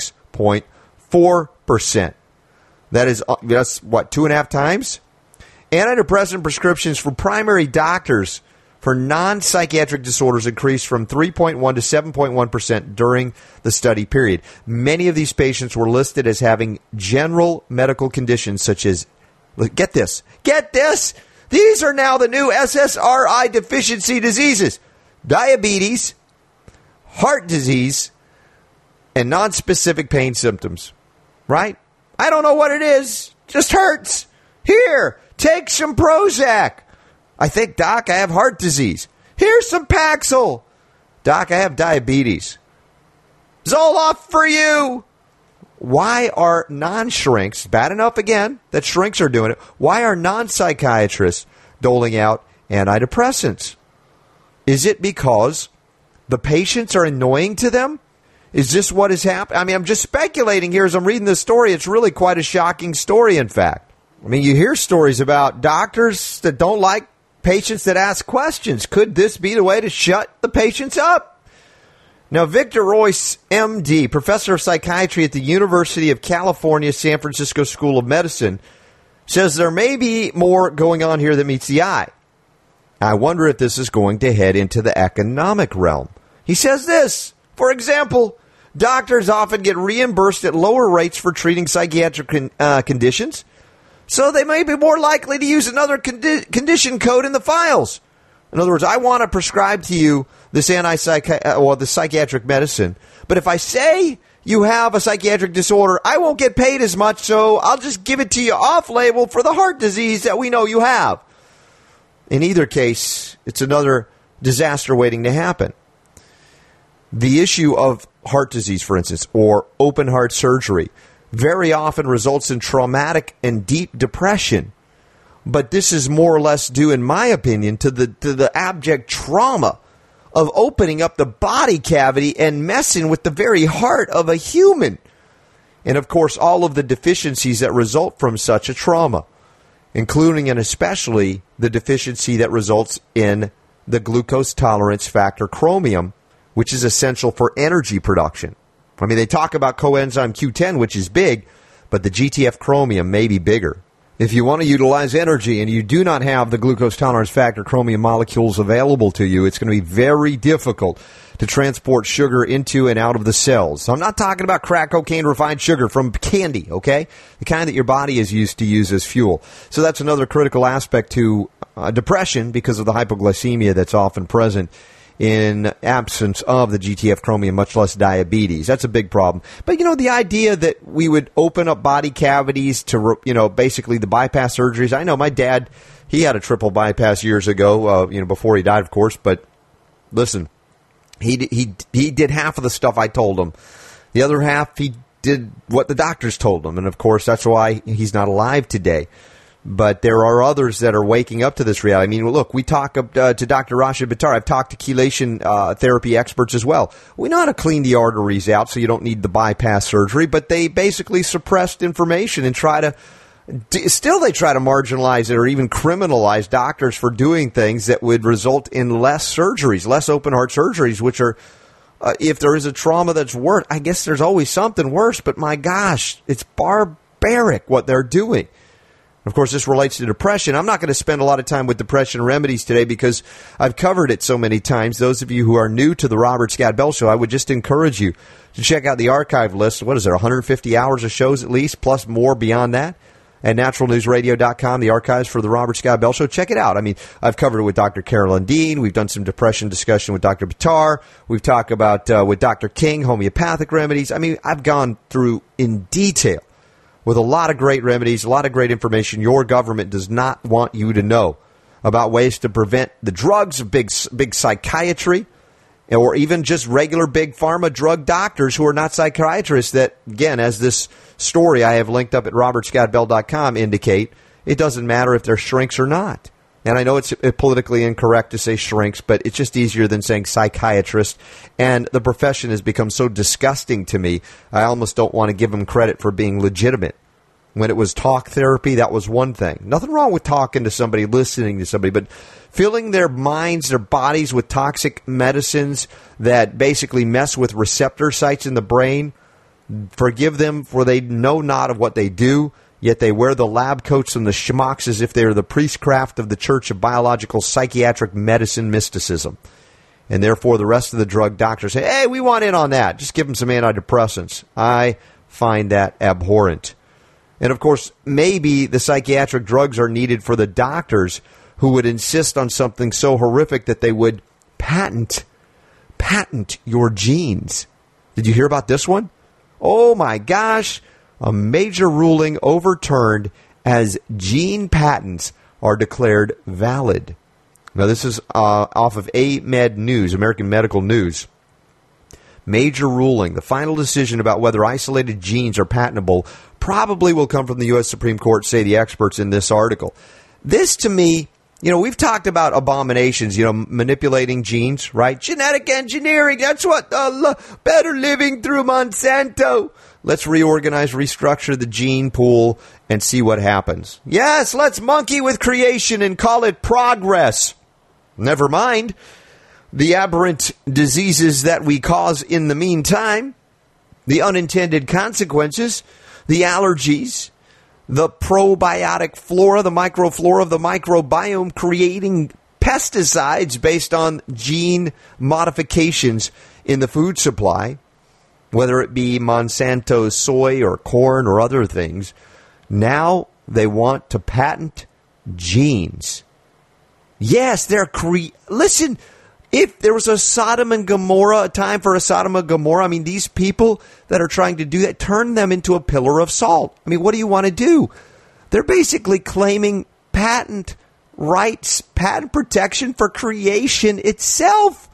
Speaker 12: 6.4%. That's what, 2.5 times? Antidepressant prescriptions for primary doctors for non-psychiatric disorders increased from 3.1 to 7.1% during the study period. Many of these patients were listed as having general medical conditions such as, get this, these are now the new SSRI deficiency diseases: diabetes, heart disease, and non-specific pain symptoms. Right? I don't know what it is. Just hurts. Here, take some Prozac. I think, Doc, I have heart disease. Here's some Paxil. Doc, I have diabetes. Zoloft for you. Why are non-shrinks, bad enough again that shrinks are doing it, why are non-psychiatrists doling out antidepressants? Is it because the patients are annoying to them? Is this what has happened? I mean, I'm just speculating here as I'm reading this story. It's really quite a shocking story, in fact. I mean, you hear stories about doctors that don't like patients that ask questions. Could this be the way to shut the patients up? Now, Victor Royce, M.D., professor of psychiatry at the University of California, San Francisco School of Medicine, says there may be more going on here than meets the eye. I wonder if this is going to head into the economic realm. He says this, for example, doctors often get reimbursed at lower rates for treating psychiatric conditions, so they may be more likely to use another condition code in the files. In other words, I want to prescribe to you this the psychiatric medicine, but if I say you have a psychiatric disorder, I won't get paid as much, so I'll just give it to you off-label for the heart disease that we know you have. In either case, it's another disaster waiting to happen. The issue of heart disease, for instance, or open heart surgery, very often results in traumatic and deep depression. But this is more or less due, in my opinion, to the abject trauma of opening up the body cavity and messing with the very heart of a human. And, of course, all of the deficiencies that result from such a trauma, including and especially the deficiency that results in the glucose tolerance factor chromium, which is essential for energy production. I mean, they talk about coenzyme Q10, which is big, but the GTF chromium may be bigger. If you want to utilize energy and you do not have the glucose tolerance factor chromium molecules available to you, it's going to be very difficult to transport sugar into and out of the cells. So I'm not talking about crack cocaine refined sugar from candy, okay? The kind that your body is used to use as fuel. So that's another critical aspect to depression because of the hypoglycemia that's often present in absence of the GTF chromium, much less diabetes. That's a big problem. But, the idea that we would open up body cavities to, basically the bypass surgeries. I know my dad, he had a triple bypass years ago, before he died, of course. But listen, he did half of the stuff I told him. The other half, he did what the doctors told him. And, of course, that's why he's not alive today. But there are others that are waking up to this reality. I mean, look, we talk to Dr. Rashid Buttar. I've talked to chelation therapy experts as well. We know how to clean the arteries out so you don't need the bypass surgery, but they basically suppressed information and try to marginalize it or even criminalize doctors for doing things that would result in less surgeries, less open heart surgeries, which are, if there is a trauma that's worse, I guess there's always something worse, but my gosh, it's barbaric what they're doing. Of course, this relates to depression. I'm not going to spend a lot of time with depression remedies today because I've covered it so many times. Those of you who are new to the Robert Scott Bell Show, I would just encourage you to check out the archive list. What is there, 150 hours of shows at least, plus more beyond that, at naturalnewsradio.com, the archives for the Robert Scott Bell Show. Check it out. I mean, I've covered it with Dr. Carolyn Dean. We've done some depression discussion with Dr. Buttar. We've talked about, with Dr. King, homeopathic remedies. I mean, I've gone through in detail with a lot of great remedies, a lot of great information your government does not want you to know about ways to prevent the drugs of big psychiatry or even just regular big pharma drug doctors who are not psychiatrists that, again, as this story I have linked up at robertscottbell.com indicate, it doesn't matter if they're shrinks or not. And I know it's politically incorrect to say shrinks, but it's just easier than saying psychiatrist. And the profession has become so disgusting to me, I almost don't want to give them credit for being legitimate. When it was talk therapy, that was one thing. Nothing wrong with talking to somebody, listening to somebody, but filling their minds, their bodies with toxic medicines that basically mess with receptor sites in the brain, forgive them for they know not of what they do. Yet they wear the lab coats and the schmucks as if they are the priestcraft of the Church of Biological Psychiatric Medicine Mysticism. And therefore the rest of the drug doctors say, hey, we want in on that. Just give them some antidepressants. I find that abhorrent. And of course, maybe the psychiatric drugs are needed for the doctors who would insist on something so horrific that they would patent your genes. Did you hear about this one? Oh my gosh. A major ruling overturned as gene patents are declared valid. Now, this is off of AMED News, American Medical News. Major ruling. The final decision about whether isolated genes are patentable probably will come from the U.S. Supreme Court, say the experts in this article. This, to me, we've talked about abominations, manipulating genes, right? Genetic engineering, that's what, better living through Monsanto. Let's reorganize, restructure the gene pool and see what happens. Yes, let's monkey with creation and call it progress. Never mind the aberrant diseases that we cause in the meantime, the unintended consequences, the allergies, the probiotic flora, the microflora of the microbiome creating pesticides based on gene modifications in the food supply, whether it be Monsanto soy or corn or other things. Now they want to patent genes. Yes, listen, if there was a Sodom and Gomorrah, a time for a Sodom and Gomorrah, these people that are trying to do that, turn them into a pillar of salt. What do you want to do? They're basically claiming patent rights, patent protection for creation itself.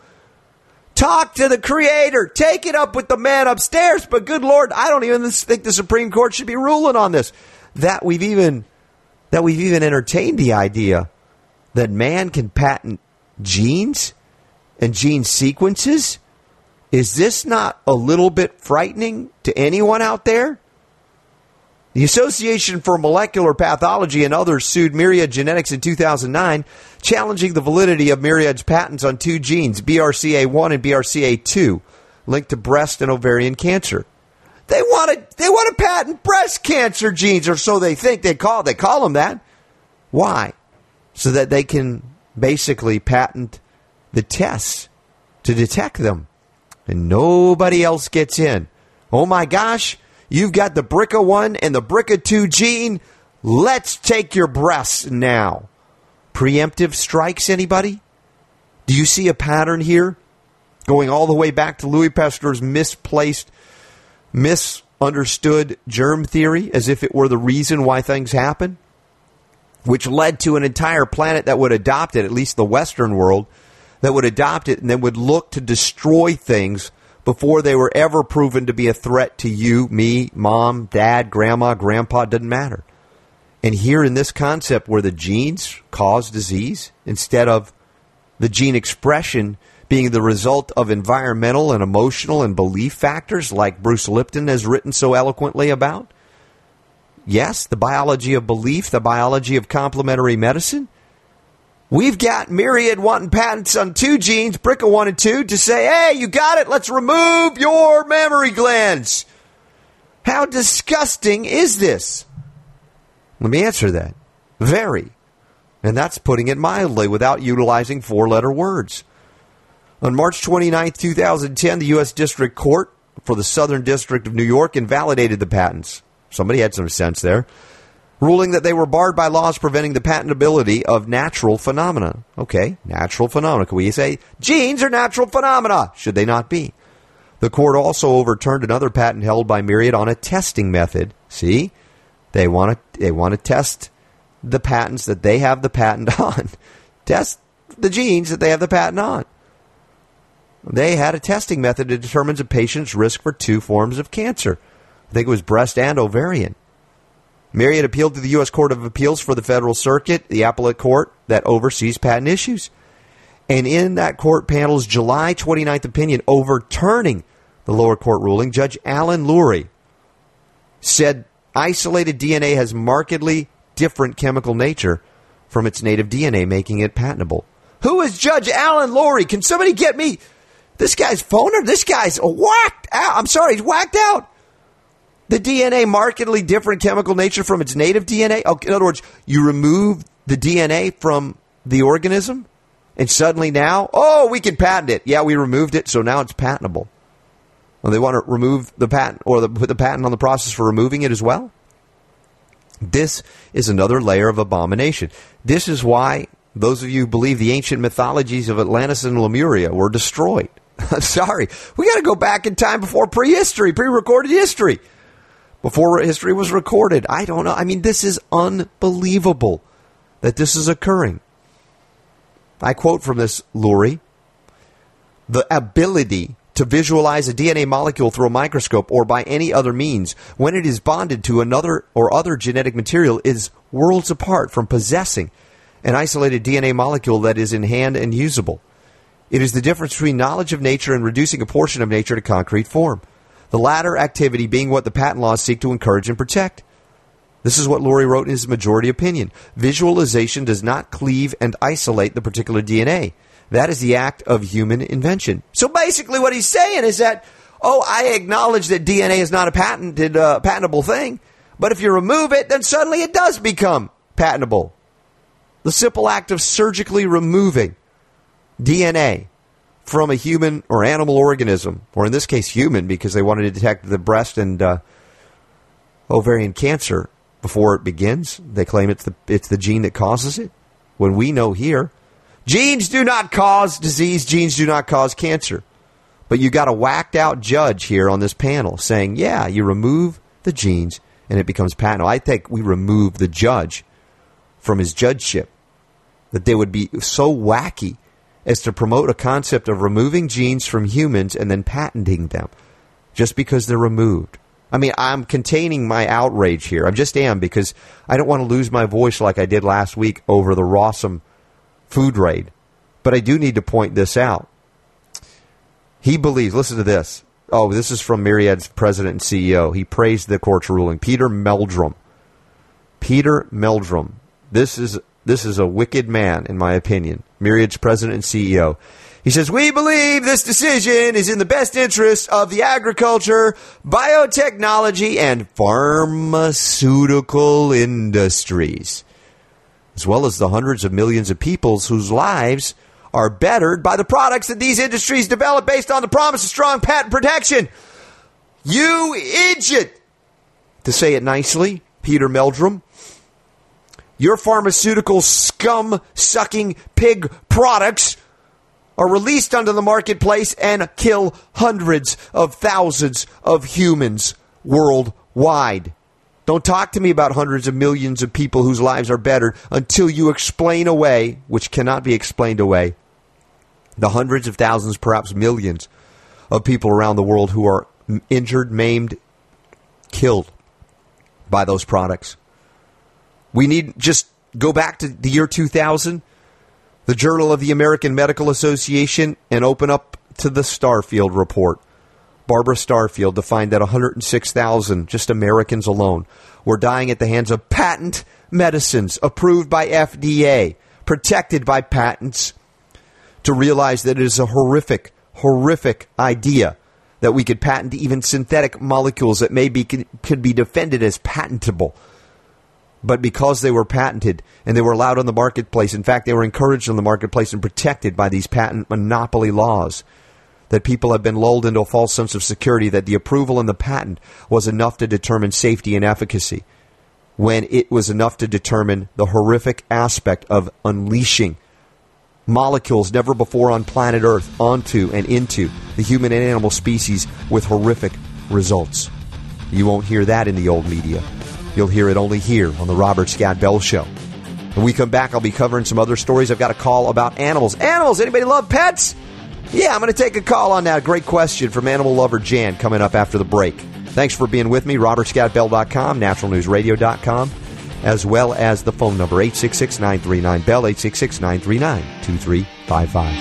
Speaker 12: Talk to the creator. Take it up with the man upstairs. But good Lord, I don't even think the Supreme Court should be ruling on this. That we've even entertained the idea that man can patent genes and gene sequences? Is this not a little bit frightening to anyone out there? The Association for Molecular Pathology and others sued Myriad Genetics in 2009, challenging the validity of Myriad's patents on two genes, BRCA1 and BRCA2, linked to breast and ovarian cancer. They want to patent breast cancer genes, or so they think. They call them that. Why? So that they can basically patent the tests to detect them. And nobody else gets in. Oh my gosh, you've got the BRCA1 and the BRCA2 gene. Let's take your breasts now. Preemptive strikes, anybody? Do you see a pattern here? Going all the way back to Louis Pasteur's misunderstood germ theory, as if it were the reason why things happen, which led to an entire planet that would adopt it, at least the Western world, that would adopt it and then would look to destroy things before they were ever proven to be a threat to you, me, mom, dad, grandma, grandpa, doesn't matter. And here in this concept where the genes cause disease, instead of the gene expression being the result of environmental and emotional and belief factors like Bruce Lipton has written so eloquently about. Yes, the biology of belief, the biology of complementary medicine. We've got Myriad wanting patents on two genes, BRCA1 and 2, to say, hey, you got it, let's remove your mammary glands. How disgusting is this? Let me answer that. Very. And that's putting it mildly without utilizing four-letter words. On March 29, 2010, the U.S. District Court for the Southern District of New York invalidated the patents. Somebody had some sense there. Ruling that they were barred by laws preventing the patentability of natural phenomena. Okay, natural phenomena. Can we say genes are natural phenomena? Should they not be? The court also overturned another patent held by Myriad on a testing method. See? They want to test the patents that they have the patent on. Test the genes that they have the patent on. They had a testing method that determines a patient's risk for two forms of cancer. I think it was breast and ovarian. Myriad appealed to the U.S. Court of Appeals for the Federal Circuit, the appellate court that oversees patent issues. And in that court panel's July 29th opinion overturning the lower court ruling, Judge Alan Lurie said isolated DNA has markedly different chemical nature from its native DNA, making it patentable. Who is Judge Alan Lurie? Can somebody get me this guy's phone? This guy's whacked out. I'm sorry, he's whacked out. The DNA markedly different chemical nature from its native DNA? Oh, in other words, you remove the DNA from the organism and suddenly now, we can patent it. Yeah, we removed it, so now it's patentable. Well, they want to remove the patent or put the patent on the process for removing it as well? This is another layer of abomination. This is why those of you who believe the ancient mythologies of Atlantis and Lemuria were destroyed. Sorry, we got to go back in time before prehistory, pre-recorded history. before history was recorded. I don't know. I mean, this is unbelievable that this is occurring. I quote from this, Lurie, "The ability to visualize a DNA molecule through a microscope or by any other means when it is bonded to another or other genetic material is worlds apart from possessing an isolated DNA molecule that is in hand and usable. It is the difference between knowledge of nature and reducing a portion of nature to concrete form. The latter activity being what the patent laws seek to encourage and protect." This is what Lurie wrote in his majority opinion. "Visualization does not cleave and isolate the particular DNA. That is the act of human invention." So basically what he's saying is that, I acknowledge that DNA is not a patentable thing, but if you remove it, then suddenly it does become patentable. The simple act of surgically removing DNA from a human or animal organism, or in this case human, because they wanted to detect the breast and ovarian cancer before it begins. They claim it's the gene that causes it, when we know here, genes do not cause disease, genes do not cause cancer. But you got a whacked out judge here on this panel saying, yeah, you remove the genes and it becomes patentable. I think we remove the judge from his judgeship, that they would be so wacky as to promote a concept of removing genes from humans and then patenting them just because they're removed. I mean, I'm containing my outrage here. I just am, because I don't want to lose my voice like I did last week over the Rossum food raid. But I do need to point this out. He believes, listen to this. This is from Myriad's president and CEO. He praised the court's ruling. Peter Meldrum. Peter Meldrum. This is a wicked man, in my opinion. Myriad's president and CEO. He says, "We believe this decision is in the best interest of the agriculture, biotechnology, and pharmaceutical industries, as well as the hundreds of millions of people whose lives are bettered by the products that these industries develop based on the promise of strong patent protection." You idiot! To say it nicely, Peter Meldrum, your pharmaceutical scum-sucking pig products are released onto the marketplace and kill hundreds of thousands of humans worldwide. Don't talk to me about hundreds of millions of people whose lives are bettered until you explain away, which cannot be explained away, the hundreds of thousands, perhaps millions of people around the world who are injured, maimed, killed by those products. We need just go back to the year 2000, the Journal of the American Medical Association, and open up to the Starfield report. Barbara Starfield, to find that 106,000, just Americans alone, were dying at the hands of patent medicines approved by FDA, protected by patents, to realize that it is a horrific, horrific idea that we could patent even synthetic molecules that could be defended as patentable. But because they were patented and they were allowed on the marketplace, in fact, they were encouraged on the marketplace and protected by these patent monopoly laws, that people have been lulled into a false sense of security that the approval and the patent was enough to determine safety and efficacy, when it was enough to determine the horrific aspect of unleashing molecules never before on planet Earth onto and into the human and animal species with horrific results. You won't hear that in the old media. You'll hear it only here on the Robert Scott Bell Show. When we come back, I'll be covering some other stories. I've got a call about animals. Animals! Anybody love pets? Yeah, I'm going to take a call on that. Great question from animal lover Jan coming up after the break. Thanks for being with me. RobertScottBell.com, NaturalNewsRadio.com, as well as the phone number 866-939-BELL, 866-939-2355.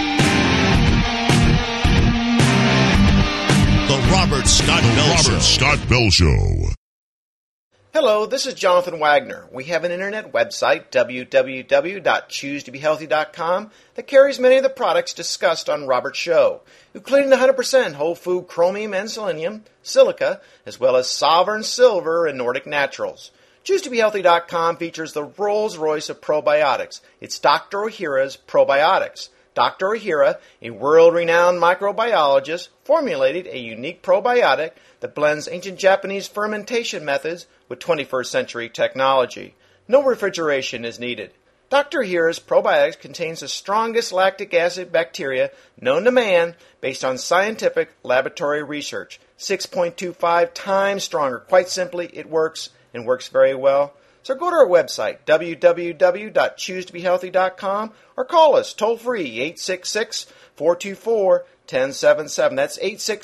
Speaker 3: The Robert Scott Bell Show.
Speaker 13: Hello, this is Jonathan Wagner. We have an internet website, www.choosetobehealthy.com, that carries many of the products discussed on Robert's show, including the 100% whole food chromium and selenium, silica, as well as Sovereign Silver and Nordic Naturals. ChooseToBeHealthy.com features the Rolls-Royce of probiotics. It's Dr. Ohhira's Probiotics. Dr. Ohhira, a world-renowned microbiologist, formulated a unique probiotic that blends ancient Japanese fermentation methods with 21st century technology. No refrigeration is needed. Dr. Hira's probiotics contains the strongest lactic acid bacteria known to man based on scientific laboratory research. 6.25 times stronger. Quite simply, it works and works very well. So go to our website, www.choosetobehealthy.com, or call us toll-free, 866-424-1077. That's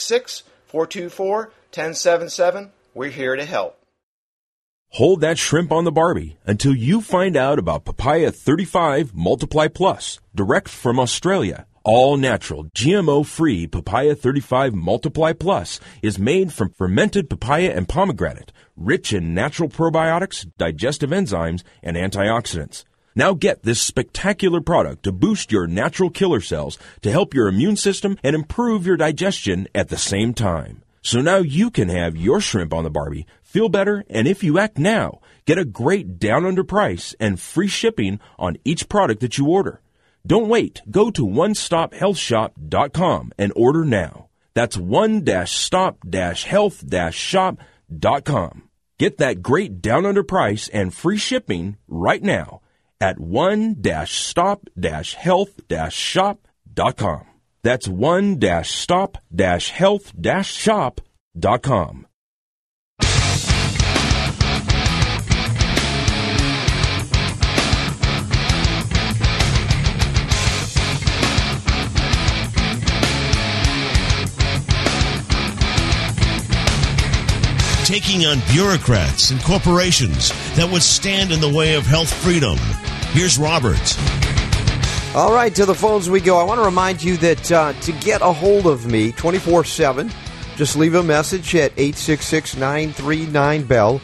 Speaker 13: 866-424-1077. We're here to help.
Speaker 14: Hold that shrimp on the Barbie until you find out about Papaya 35 Multiply Plus, direct from Australia. All natural, GMO-free Papaya 35 Multiply Plus is made from fermented papaya and pomegranate, rich in natural probiotics, digestive enzymes, and antioxidants. Now get this spectacular product to boost your natural killer cells to help your immune system and improve your digestion at the same time. So now you can have your shrimp on the Barbie, feel better, and if you act now, get a great down-under price and free shipping on each product that you order. Don't wait. Go to onestophealthshop.com and order now. That's one-stop-health-shop.com. Get that great down-under price and free shipping right now at one-stop-health-shop.com. That's one-stop-health-shop.com.
Speaker 3: Taking on bureaucrats and corporations that would stand in the way of health freedom. Here's Robert.
Speaker 12: All right, to the phones we go. I want to remind you that to get a hold of me 24/7, just leave a message at 866-939-BELL,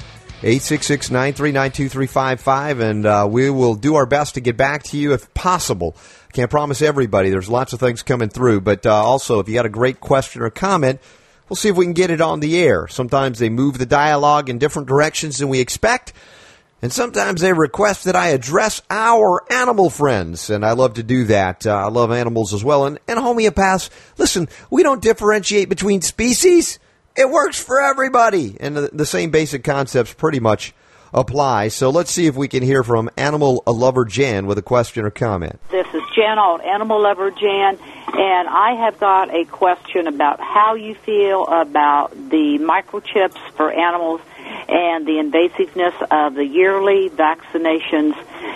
Speaker 12: 866-939-2355, and we will do our best to get back to you if possible. Can't promise everybody. There's lots of things coming through, but also if you got a great question or comment, we'll see if we can get it on the air. Sometimes they move the dialogue in different directions than we expect, and sometimes they request that I address our animal friends, and I love to do that. I love animals as well. And homeopaths, listen, we don't differentiate between species. It works for everybody, and the same basic concepts pretty much apply. So let's see if we can hear from Animal Lover Jan with a question or comment.
Speaker 5: This is Jan Alt, Animal Lover Jan, and I have got a question about how you feel about the microchips for animals and the invasiveness of the yearly vaccinations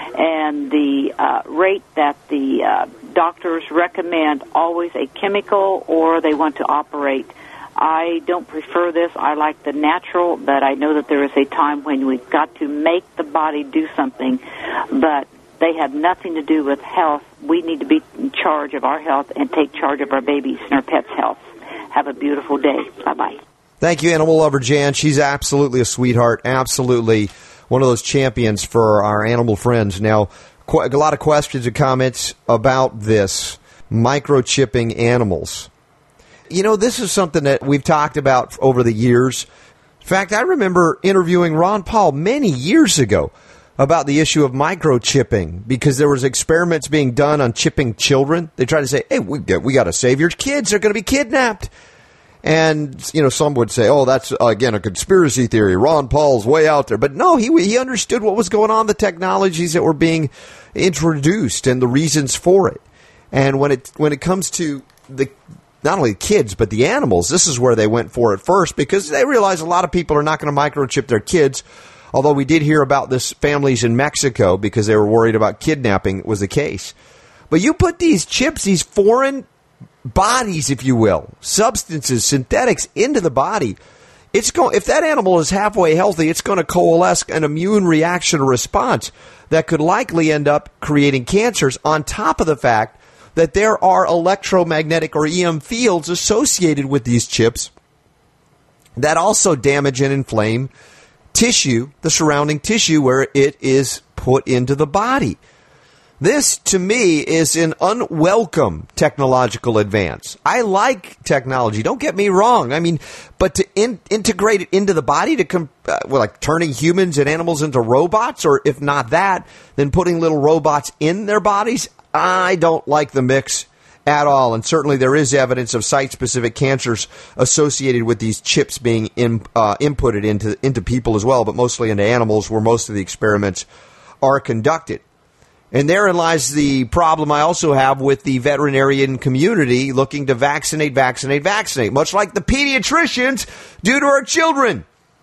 Speaker 5: and the rate that the doctors recommend always a chemical or they want to operate. I don't prefer this. I like the natural, but I know that there is a time when we've got to make the body do something, but they have nothing to do with health. We need to be in charge of our health and take charge of our babies and our pets' health. Have a beautiful day. Bye-bye.
Speaker 12: Thank you, Animal Lover Jan. She's absolutely a sweetheart, absolutely one of those champions for our animal friends. Now, a lot of questions and comments about this, microchipping animals. You know, this is something that we've talked about over the years. In fact, I remember interviewing Ron Paul many years ago about the issue of microchipping because there was experiments being done on chipping children. They tried to say, hey, we got to save your kids. They're going to be kidnapped. And, you know, some would say, oh, that's, again, a conspiracy theory. Ron Paul's way out there. But no, he understood what was going on, the technologies that were being introduced and the reasons for it. And when it comes to not only kids, but the animals, this is where they went for it first because they realized a lot of people are not going to microchip their kids, although we did hear about this families in Mexico because they were worried about kidnapping was the case. But you put these chips, these foreign bodies, if you will, substances, synthetics into the body, if that animal is halfway healthy, it's going to coalesce an immune reaction or response that could likely end up creating cancers on top of the fact that there are electromagnetic or EM fields associated with these chips that also damage and inflame tissue, the surrounding tissue where it is put into the body. This, to me, is an unwelcome technological advance. I like technology, don't get me wrong. I mean, but to integrate it into the body, like turning humans and animals into robots, or if not that, then putting little robots in their bodies, I don't like the mix at all. And certainly there is evidence of site-specific cancers associated with these chips being inputted into people as well, but mostly into animals where most of the experiments are conducted. And therein lies the problem I also have with the veterinarian community looking to vaccinate, much like the pediatricians do to our children.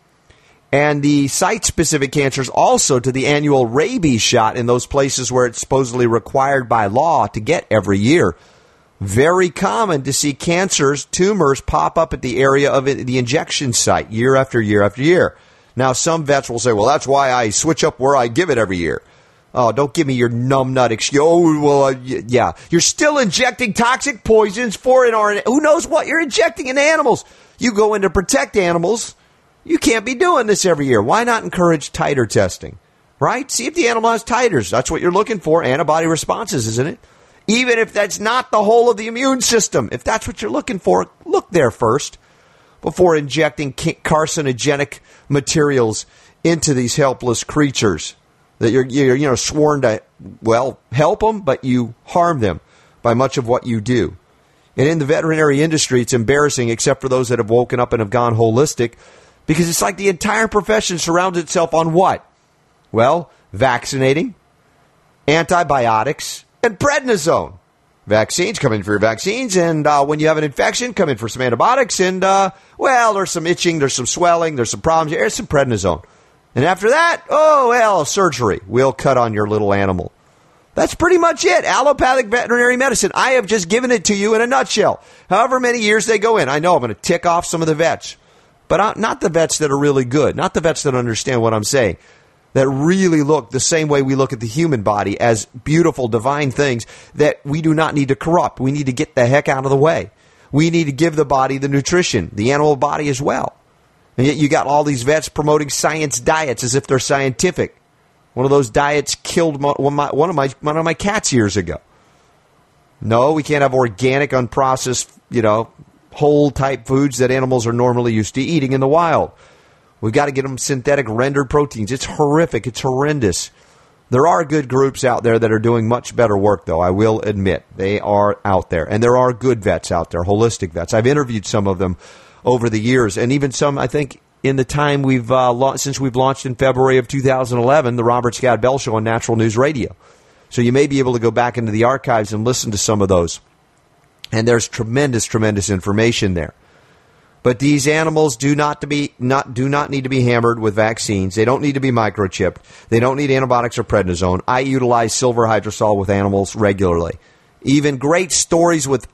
Speaker 12: And the site-specific cancers also to the annual rabies shot in those places where it's supposedly required by law to get every year. Very common to see cancers, tumors pop up at the area of the injection site year after year after year. Now, some vets will say, well, that's why I switch up where I give it every year. Oh, don't give me your numbnut excuse. Oh, well, yeah. You're still injecting toxic poisons for who knows what you're injecting in animals. You go in to protect animals. You can't be doing this every year. Why not encourage titer testing, right? See if the animal has titers. That's what you're looking for, antibody responses, isn't it? Even if that's not the whole of the immune system. If that's what you're looking for, look there first before injecting carcinogenic materials into these helpless creatures that you're sworn to, well, help them, but you harm them by much of what you do. And in the veterinary industry, it's embarrassing, except for those that have woken up and have gone holistic, because it's like the entire profession surrounds itself on what? Well, vaccinating, antibiotics, and prednisone. Vaccines, come in for your vaccines, and when you have an infection, come in for some antibiotics, and, there's some itching, there's some swelling, there's some problems, there's some prednisone. And after that, surgery. We'll cut on your little animal. That's pretty much it. Allopathic veterinary medicine. I have just given it to you in a nutshell. However many years they go in. I know I'm going to tick off some of the vets, but not the vets that are really good, not the vets that understand what I'm saying, that really look the same way we look at the human body as beautiful, divine things that we do not need to corrupt. We need to get the heck out of the way. We need to give the body the nutrition, the animal body as well. And yet you got all these vets promoting science diets as if they're scientific. One of those diets killed one of my cats years ago. No, we can't have organic, unprocessed, whole type foods that animals are normally used to eating in the wild. We've got to get them synthetic rendered proteins. It's horrific. It's horrendous. There are good groups out there that are doing much better work, though. I will admit they are out there, and there are good vets out there, holistic vets. I've interviewed some of them over the years, and even some, I think, in the time since we've launched in February of 2011, the Robert Scott Bell Show on Natural News Radio. So you may be able to go back into the archives and listen to some of those. And there's tremendous, tremendous information there. But these animals do not need to be hammered with vaccines. They don't need to be microchipped. They don't need antibiotics or prednisone. I utilize silver hydrosol with animals regularly. Even great stories with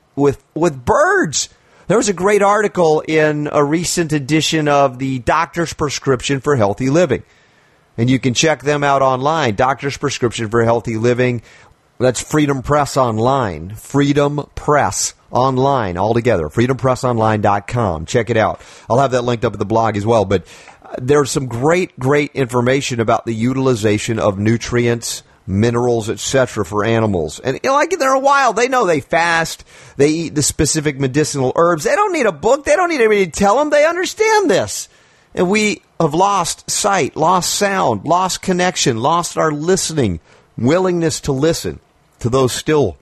Speaker 12: birds. There was a great article in a recent edition of the Doctor's Prescription for Healthy Living. And you can check them out online. Doctor's Prescription for Healthy Living. That's Freedom Press Online. Freedom Press Online, all together. FreedomPressOnline.com. Check it out. I'll have that linked up at the blog as well. But there's some great, great information about the utilization of nutrients, minerals, etc. for animals. And they're wild. They know they fast. They eat the specific medicinal herbs. They don't need a book. They don't need anybody to tell them. They understand this. And we have lost sight, lost sound, lost connection, lost our listening, willingness to listen to those still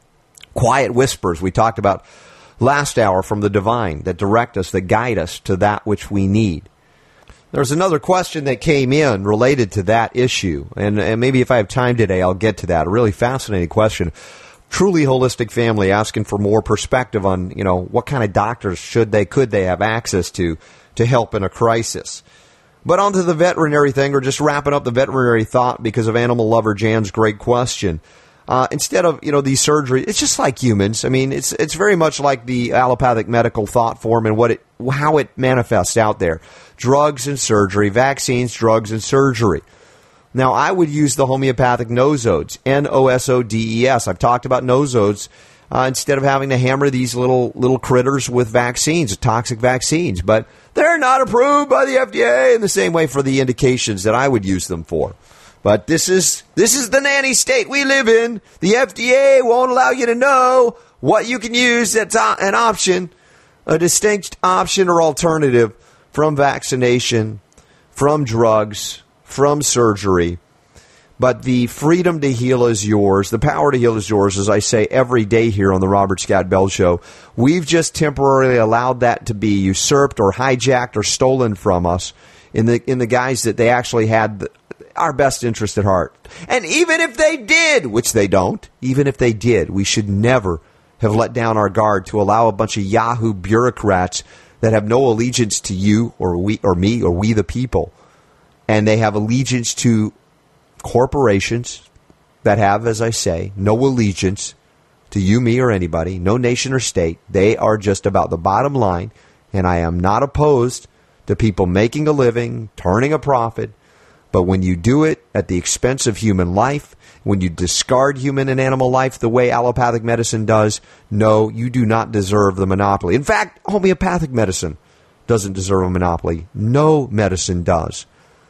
Speaker 12: quiet whispers we talked about last hour from the divine that direct us, that guide us to that which we need. There's another question that came in related to that issue, and maybe if I have time today, I'll get to that. A really fascinating question. Truly Holistic Family asking for more perspective on, what kind of doctors could they have access to help in a crisis. But onto the veterinary thing, we're just wrapping up the veterinary thought because of Animal Lover Jan's great question. Instead of, these surgeries, it's just like humans. I mean, it's very much like the allopathic medical thought form and how it manifests out there. Drugs and surgery, vaccines, drugs and surgery. Now, I would use the homeopathic nosodes, Nosodes. I've talked about nosodes instead of having to hammer these little critters with vaccines, toxic vaccines. But they're not approved by the FDA in the same way for the indications that I would use them for. But this is the nanny state we live in. The FDA won't allow you to know what you can use that's an option, a distinct option or alternative from vaccination, from drugs, from surgery. But the freedom to heal is yours. The power to heal is yours, as I say every day here on the Robert Scott Bell Show. We've just temporarily allowed that to be usurped or hijacked or stolen from us in the guise that they actually had our best interest at heart. And even if they did, which they don't, even if they did, we should never have let down our guard to allow a bunch of Yahoo bureaucrats that have no allegiance to you or we or me or we the people. And they have allegiance to corporations that have, as I say, no allegiance to you, me, or anybody, no nation or state. They are just about the bottom line. And I am not opposed to people making a living, turning a profit. But when you do it at the expense of human life, when you discard human and animal life the way allopathic medicine does, no, you do not deserve the monopoly. In fact, homeopathic medicine doesn't deserve a monopoly. No medicine does.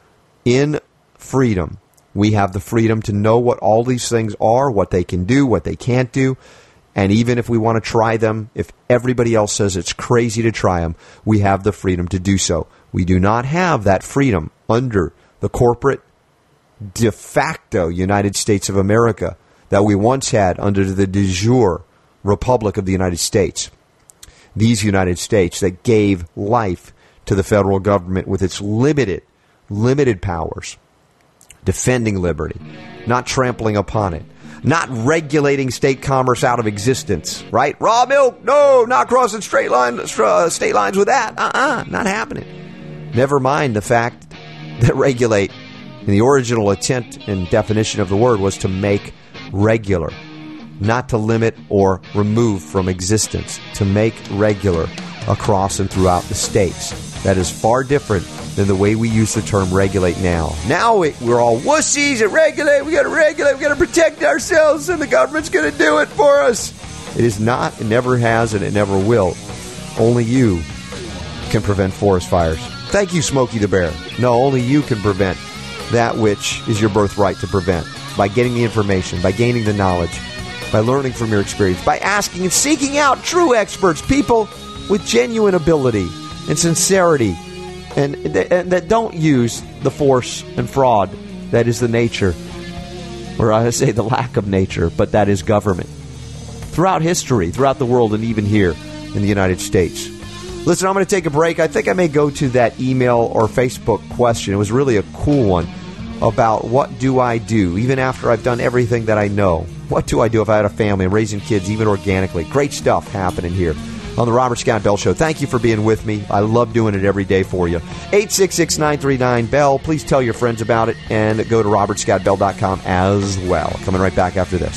Speaker 12: In freedom, we have the freedom to know what all these things are, what they can do, what they can't do. And even if we want to try them, if everybody else says it's crazy to try them, we have the freedom to do so. We do not have that freedom under the corporate de facto United States of America that we once had under the de jure Republic of the United States. These United States that gave life to the federal government with its limited powers, defending liberty, not trampling upon it, not regulating state commerce out of existence, right? Raw milk, no, not crossing state lines with that. Not happening. Never mind the fact that regulate, in the original intent and definition of the word, was to make regular, not to limit or remove from existence, to make regular across and throughout the states. That is far different than the way we use the term regulate now. Now we're all wussies at regulate. We got to protect ourselves, and the government's going to do it for us. It is not, it never has, and it never will. Only you can prevent forest fires. Thank you, Smokey the Bear. No, only you can prevent that which is your birthright to prevent, by getting the information, by gaining the knowledge, by learning from your experience, by asking and seeking out true experts, people with genuine ability and sincerity, and that don't use the force and fraud that is the nature, or I say the lack of nature, but that is government. Throughout history, throughout the world, and even here in the United States. Listen, I'm going to take a break. I think I may go to that email or Facebook question. It was really a cool one about what do I do, even after I've done everything that I know. What do I do if I had a family and raising kids, even organically? Great stuff happening here on the Robert Scott Bell Show. Thank you for being with me. I love doing it every day for you. 866-939-BELL. Please tell your friends about it, and go to robertscottbell.com as well. Coming right back after this.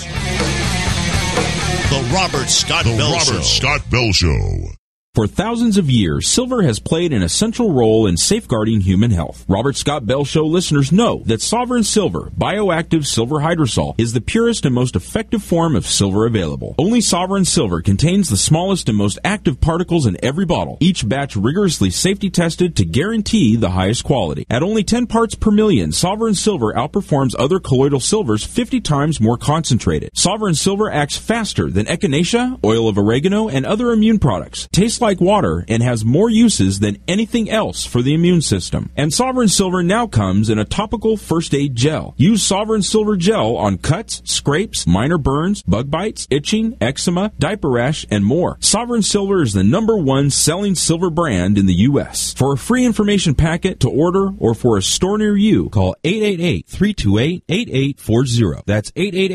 Speaker 3: The Robert Scott Bell Show.
Speaker 14: For thousands of years, silver has played an essential role in safeguarding human health. Robert Scott Bell Show listeners know that Sovereign Silver, bioactive silver hydrosol, is the purest and most effective form of silver available. Only Sovereign Silver contains the smallest and most active particles in every bottle, each batch rigorously safety tested to guarantee the highest quality. At only 10 parts per million, Sovereign Silver outperforms other colloidal silvers 50 times more concentrated. Sovereign Silver acts faster than echinacea, oil of oregano, and other immune products. Tastes like water and has more uses than anything else for the immune system. And Sovereign Silver now comes in a topical first aid gel. Use Sovereign Silver gel on cuts, scrapes, minor burns, bug bites, itching, eczema, diaper rash, and more. Sovereign Silver is the #1 selling silver brand in the U.S. For a free information packet to order or for a store near you, call 888-328-8840. That's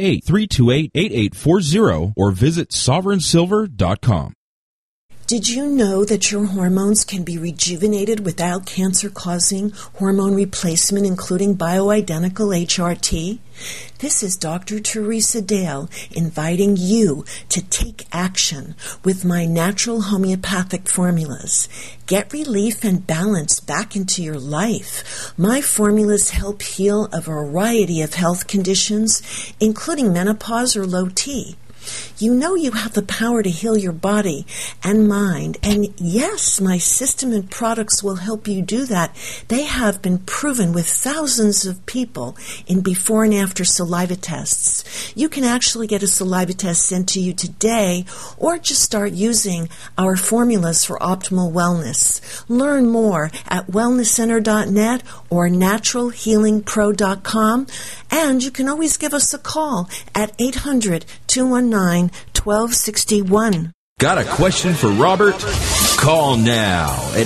Speaker 14: 888-328-8840 or visit sovereignsilver.com.
Speaker 6: Did you know that your hormones can be rejuvenated without cancer-causing hormone replacement, including bioidentical HRT? This is Dr. Teresa Dale inviting you to take action with my natural homeopathic formulas. Get relief and balance back into your life. My formulas help heal a variety of health conditions, including menopause or low T. You know you have the power to heal your body and mind, and yes, my system and products will help you do that. They have been proven with thousands of people in before and after saliva tests. You can actually get a saliva test sent to you today, or just start using our formulas for optimal wellness. Learn more at wellnesscenter.net or naturalhealingpro.com, and you can always give us a call at 800-219-1261.
Speaker 14: Got a question for Robert? Call now at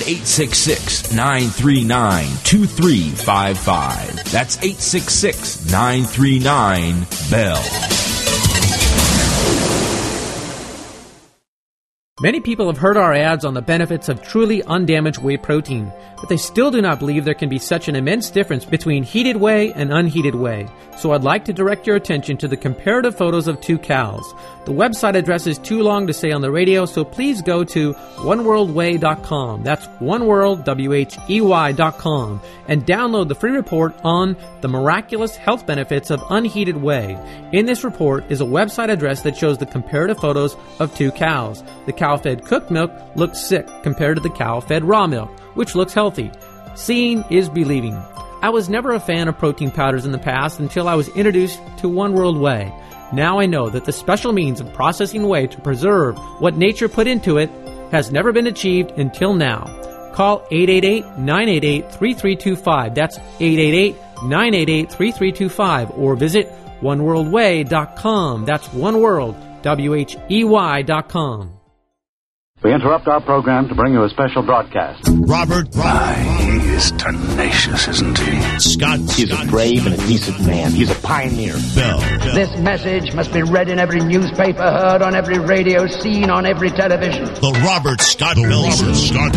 Speaker 14: 866-939-2355. That's 866-939-BELL.
Speaker 15: Many people have heard our ads on the benefits of truly undamaged whey protein, but they still do not believe there can be such an immense difference between heated whey and unheated whey. So I'd like to direct your attention to the comparative photos of 2 cows. The website address is too long to say on the radio, so please go to oneworldwhey.com. That's oneworld.com, and download the free report on the miraculous health benefits of unheated whey. In this report is a website address that shows the comparative photos of 2 cows. The cow fed cooked milk looks sick compared to the cow fed raw milk, which looks healthy. Seeing is believing. I was never a fan of protein powders in the past until I was introduced to One World Whey. Now I know that the special means of processing whey to preserve what nature put into it has never been achieved until now. Call 888-988-3325. That's 888-988-3325. Or visit oneworldwhey.com. That's oneworld.com.
Speaker 18: We interrupt our program to bring you a special broadcast.
Speaker 3: Robert.
Speaker 9: He is tenacious, isn't he?
Speaker 3: Scott.
Speaker 8: He's a brave and a decent man. He's a pioneer.
Speaker 3: Bell.
Speaker 11: This message must be read in every newspaper, heard on every radio, seen on every television.
Speaker 3: The Robert Scott Bell Show.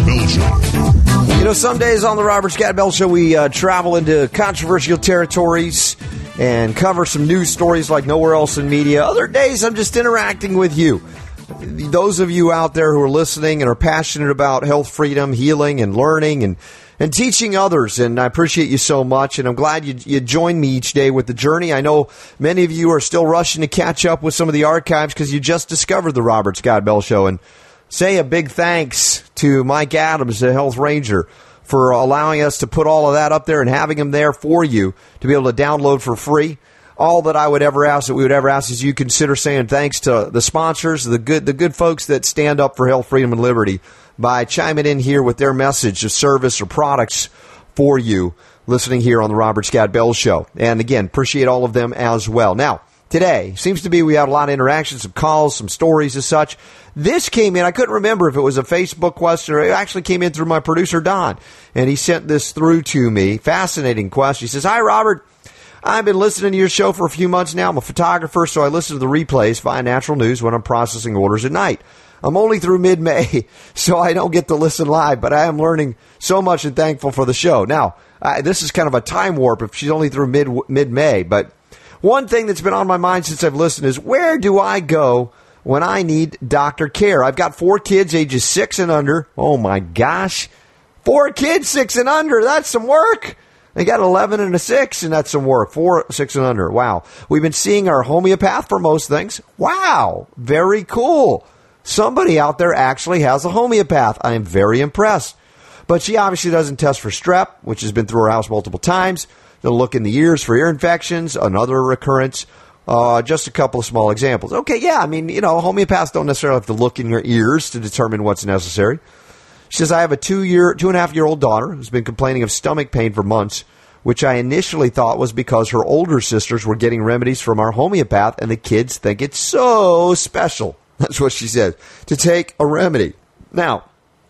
Speaker 12: You know, some days on the Robert Scott Bell Show, we travel into controversial territories and cover some news stories like nowhere else in media. Other days, I'm just interacting with you. Those of you out there who are listening and are passionate about health, freedom, healing, and learning and teaching others, and I appreciate you so much, and I'm glad you join me each day with the journey. I know many of you are still rushing to catch up with some of the archives because you just discovered the Robert Scott Bell Show, and say a big thanks to Mike Adams, the Health Ranger, for allowing us to put all of that up there and having them there for you to be able to download for free. All that we would ever ask is you consider saying thanks to the sponsors, the good folks that stand up for health, freedom, and liberty by chiming in here with their message of service or products for you listening here on the Robert Scott Bell Show. And again, appreciate all of them as well. Now, today, seems to be we had a lot of interactions, some calls, some stories as such. This came in, I couldn't remember if it was a Facebook question or it actually came in through my producer, Don. And he sent this through to me. Fascinating question. He says, "Hi, Robert. I've been listening to your show for a few months now. I'm a photographer, so I listen to the replays via Natural News when I'm processing orders at night. I'm only through mid-May, so I don't get to listen live, but I am learning so much and thankful for the show." Now, this is kind of a time warp if she's only through mid-May, but one thing that's been on my mind since I've listened is, where do I go when I need doctor care? I've got 4 kids, ages 6 and under. Oh, my gosh. 4 kids, 6 and under. That's some work. They got 11 and a 6, and that's some work. 4, 6 and under. Wow. We've been seeing our homeopath for most things. Wow. Very cool. Somebody out there actually has a homeopath. I am very impressed. But she obviously doesn't test for strep, which has been through her house multiple times. They'll look in the ears for ear infections, another recurrence. Just a couple of small examples. Okay, yeah, I mean, homeopaths don't necessarily have to look in your ears to determine what's necessary. She says, "I have a 2.5-year-old daughter who's been complaining of stomach pain for months, which I initially thought was because her older sisters were getting remedies from our homeopath, and the kids think it's so special." That's what she said, to take a remedy. Now,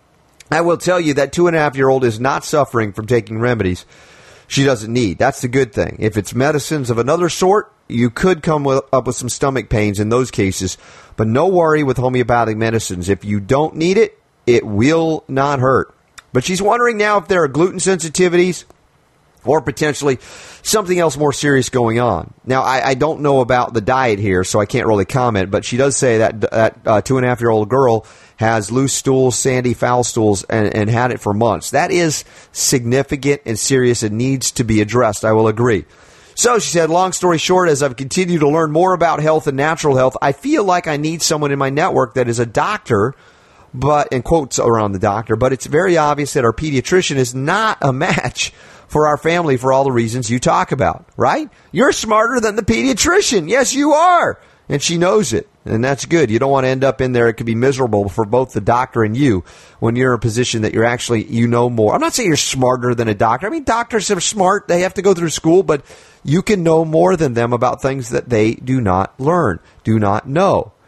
Speaker 12: I will tell you that 2.5-year-old is not suffering from taking remedies she doesn't need. That's the good thing. If it's medicines of another sort, you could come up with some stomach pains in those cases, but no worry with homeopathic medicines. If you don't need it, it will not hurt. But she's wondering now if there are gluten sensitivities or potentially something else more serious going on. Now, I don't know about the diet here, so I can't really comment, but she does say that 2.5-year-old girl has loose stools, sandy foul stools, and had it for months. That is significant and serious and needs to be addressed. I will agree. So she said, long story short, as I've continued to learn more about health and natural health, I feel like I need someone in my network that is a doctor, but, in quotes around the doctor, but it's very obvious that our pediatrician is not a match for our family for all the reasons you talk about, right? You're smarter than the pediatrician. Yes, you are. And she knows it. And that's good. You don't want to end up in there. It could be miserable for both the doctor and you when you're in a position that you're actually, more. I'm not saying you're smarter than a doctor. I mean, doctors are smart. They have to go through school, but you can know more than them about things that they do not learn, do not know.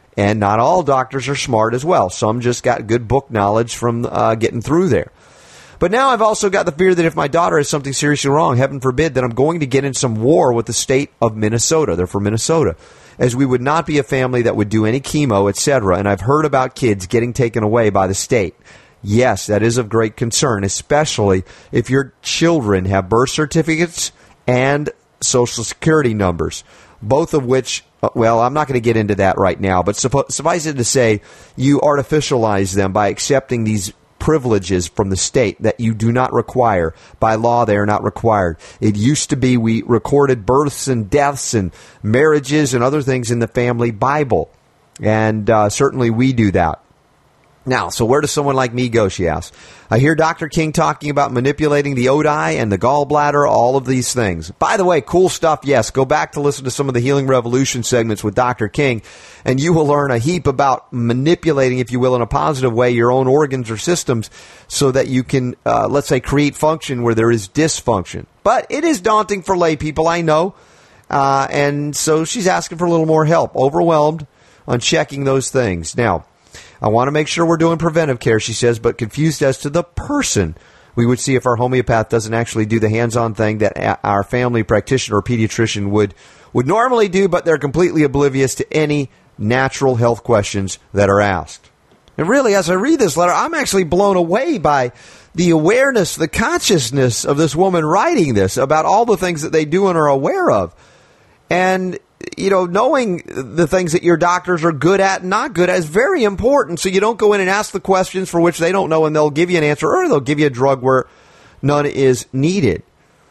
Speaker 12: And not all doctors are smart as well. Some just got good book knowledge from getting through there. But now I've also got the fear that if my daughter has something seriously wrong, heaven forbid, that I'm going to get in some war with the state of Minnesota. They're from Minnesota. As we would not be a family that would do any chemo, etc. And I've heard about kids getting taken away by the state. Yes, that is of great concern, especially if your children have birth certificates and Social Security numbers, both of which, well, I'm not going to get into that right now, but suffice it to say, you artificialize them by accepting these privileges from the state that you do not require. By law, they are not required. It used to be we recorded births and deaths and marriages and other things in the family Bible, and certainly we do that. Now, so where does someone like me go, she asks. I hear Dr. King talking about manipulating the Odi and the gallbladder, all of these things. By the way, cool stuff, yes. Go back to listen to some of the Healing Revolution segments with Dr. King, and you will learn a heap about manipulating, if you will, in a positive way, your own organs or systems so that you can, let's say, create function where there is dysfunction. But it is daunting for lay people, I know. And so she's asking for a little more help, overwhelmed on checking those things. Now, I want to make sure we're doing preventive care, she says, but confused as to the person we would see if our homeopath doesn't actually do the hands-on thing that our family practitioner or pediatrician would normally do, but they're completely oblivious to any natural health questions that are asked. And really, as I read this letter, I'm actually blown away by the awareness, the consciousness of this woman writing this about all the things that they do and are aware of. And you know, knowing the things that your doctors are good at and not good at is very important, so you don't go in and ask the questions for which they don't know and they'll give you an answer, or they'll give you a drug where none is needed.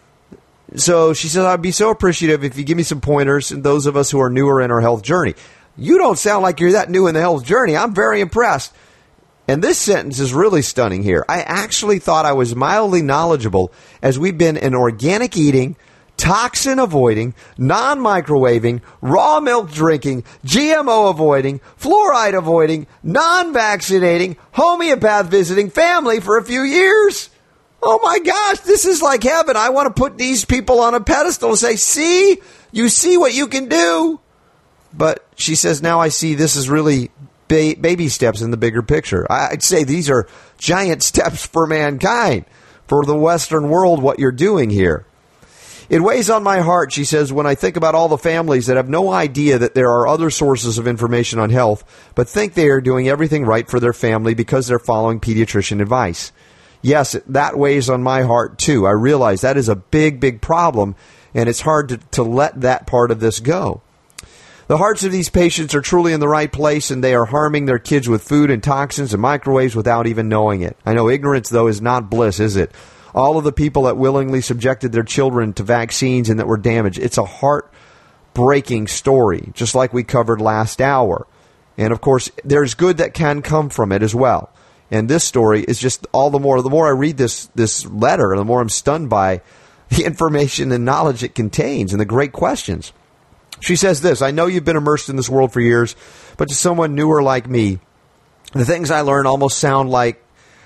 Speaker 12: So she says, I'd be so appreciative if you give me some pointers, and those of us who are newer in our health journey. You don't sound like you're that new in the health journey. I'm very impressed. And this sentence is really stunning here. I actually thought I was mildly knowledgeable as we've been an organic eating, toxin avoiding, non-microwaving, raw milk drinking, GMO avoiding, fluoride avoiding, non-vaccinating, homeopath visiting family for a few years. Oh my gosh, this is like heaven. I want to put these people on a pedestal and say, see, you see what you can do. But she says, now I see this is really baby steps in the bigger picture. I'd say these are giant steps for mankind, for the Western world, what you're doing here. It weighs on my heart, she says, when I think about all the families that have no idea that there are other sources of information on health, but think they are doing everything right for their family because they're following pediatrician advice. Yes, that weighs on my heart, too. I realize that is a big, big problem, and it's hard to let that part of this go. The hearts of these patients are truly in the right place, and they are harming their kids with food and toxins and microwaves without even knowing it. I know ignorance, though, is not bliss, is it? All of the people that willingly subjected their children to vaccines and that were damaged. It's a heartbreaking story, just like we covered last hour. And, of course, there's good that can come from it as well. And this story is just all the more I read this letter, the more I'm stunned by the information and knowledge it contains and the great questions. She says this, I know you've been immersed in this world for years, but to someone newer like me, the things I learn almost sound like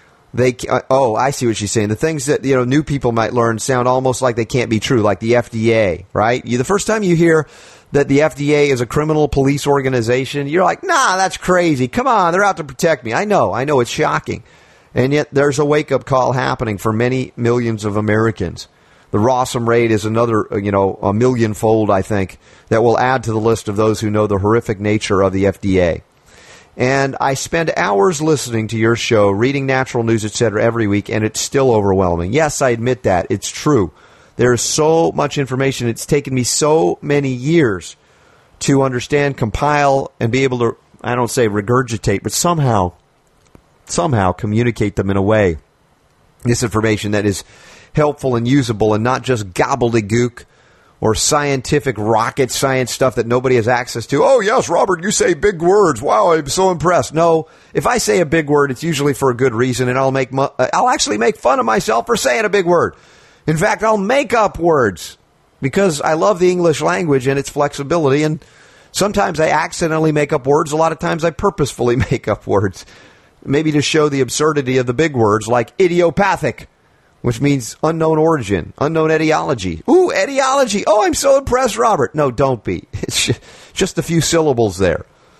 Speaker 12: I see what she's saying. The things that, new people might learn sound almost like they can't be true, like the FDA, right? The first time you hear that the FDA is a criminal police organization, you're like, nah, that's crazy. Come on, they're out to protect me. I know, it's shocking. And yet there's a wake-up call happening for many millions of Americans. The Rossum rate is another, a millionfold, I think, that will add to the list of those who know the horrific nature of the FDA. And I spend hours listening to your show, reading natural news, etc. every week, and it's still overwhelming. Yes, I admit that. It's true. There is so much information. It's taken me so many years to understand, compile, and be able to, I don't say regurgitate, but somehow communicate them in a way, this information that is helpful and usable and not just gobbledygook or scientific rocket science stuff that nobody has access to. Oh, yes, Robert, you say big words. Wow, I'm so impressed. No, if I say a big word, it's usually for a good reason, and I'll actually make fun of myself for saying a big word. In fact, I'll make up words because I love the English language and its flexibility, and sometimes I accidentally make up words. A lot of times I purposefully make up words, maybe to show the absurdity of the big words like idiopathic, which means unknown origin, unknown etiology. Ooh, etiology. Oh, I'm so impressed, Robert. No, don't be. It's just a few syllables there.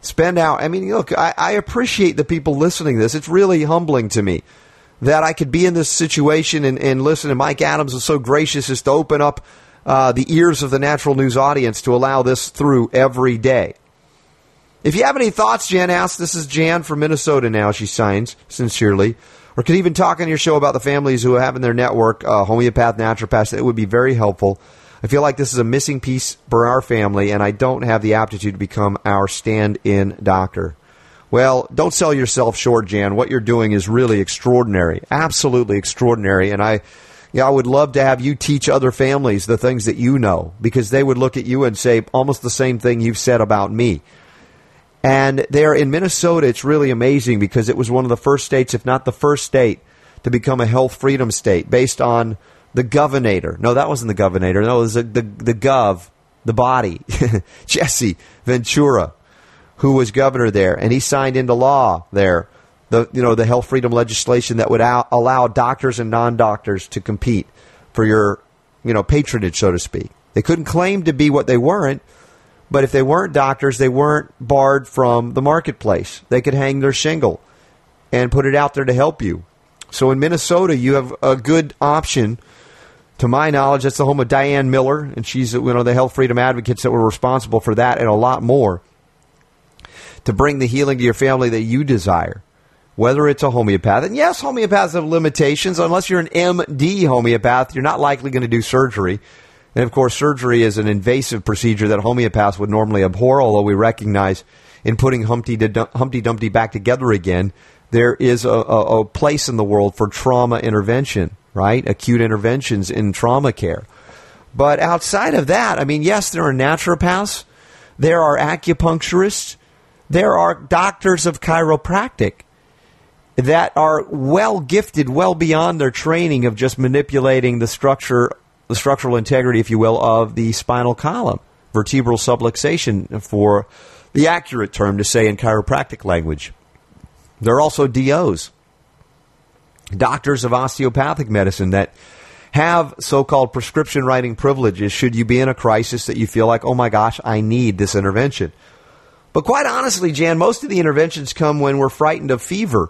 Speaker 12: Spend out. I mean, look, I appreciate the people listening to this. It's really humbling to me that I could be in this situation and listen. And Mike Adams was so gracious as to open up the ears of the Natural News audience to allow this through every day. If you have any thoughts, Jan asks, this is Jan from Minnesota now, she signs, sincerely, or could even talk on your show about the families who have in their network homeopath, naturopaths. It would be very helpful. I feel like this is a missing piece for our family, and I don't have the aptitude to become our stand-in doctor. Well, don't sell yourself short, Jan. What you're doing is really extraordinary, absolutely extraordinary, and I would love to have you teach other families the things that you know, because they would look at you and say almost the same thing you've said about me. And there in Minnesota, it's really amazing because it was one of the first states, if not the first state, to become a health freedom state based on the governor. No, that wasn't the governor. No, it was the gov, the body, Jesse Ventura, who was governor there. And he signed into law there the health freedom legislation that would allow doctors and non-doctors to compete for your patronage, so to speak. They couldn't claim to be what they weren't. But if they weren't doctors, they weren't barred from the marketplace. They could hang their shingle and put it out there to help you. So in Minnesota, you have a good option. To my knowledge, that's the home of Diane Miller, and she's the health freedom advocates that were responsible for that and a lot more to bring the healing to your family that you desire, whether it's a homeopath. And yes, homeopaths have limitations. Unless you're an MD homeopath, you're not likely going to do surgery. And, of course, surgery is an invasive procedure that homeopaths would normally abhor, although we recognize in putting Humpty Dumpty back together again, there is a place in the world for trauma intervention, right? Acute interventions in trauma care. But outside of that, I mean, yes, there are naturopaths, there are acupuncturists, there are doctors of chiropractic that are well gifted, well beyond their training of just manipulating the structural integrity, if you will, of the spinal column, vertebral subluxation for the accurate term to say in chiropractic language. There are also DOs, doctors of osteopathic medicine, that have so-called prescription writing privileges should you be in a crisis that you feel like, oh my gosh, I need this intervention. But quite honestly, Jan, most of the interventions come when we're frightened of fever.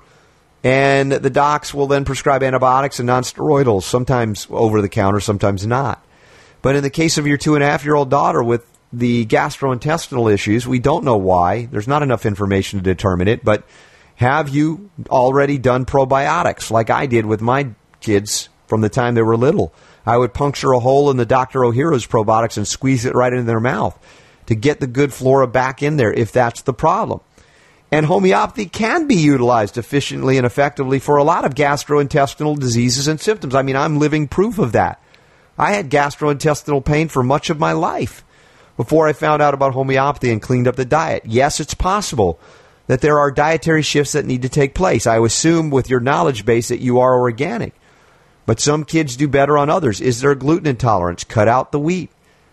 Speaker 12: And the docs will then prescribe antibiotics and nonsteroidals, sometimes over the counter, sometimes not. But in the case of your 2.5-year-old daughter with the gastrointestinal issues, we don't know why. There's not enough information to determine it. But have you already done probiotics like I did with my kids from the time they were little? I would puncture a hole in the Dr. Ohhira's probiotics and squeeze it right into their mouth to get the good flora back in there if that's the problem. And homeopathy can be utilized efficiently and effectively for a lot of gastrointestinal diseases and symptoms. I mean, I'm living proof of that. I had gastrointestinal pain for much of my life before I found out about homeopathy and cleaned up the diet. Yes, it's possible that there are dietary shifts that need to take place. I assume with your knowledge base that you are organic. But some kids do better on others. Is there a gluten intolerance? Cut out the wheat.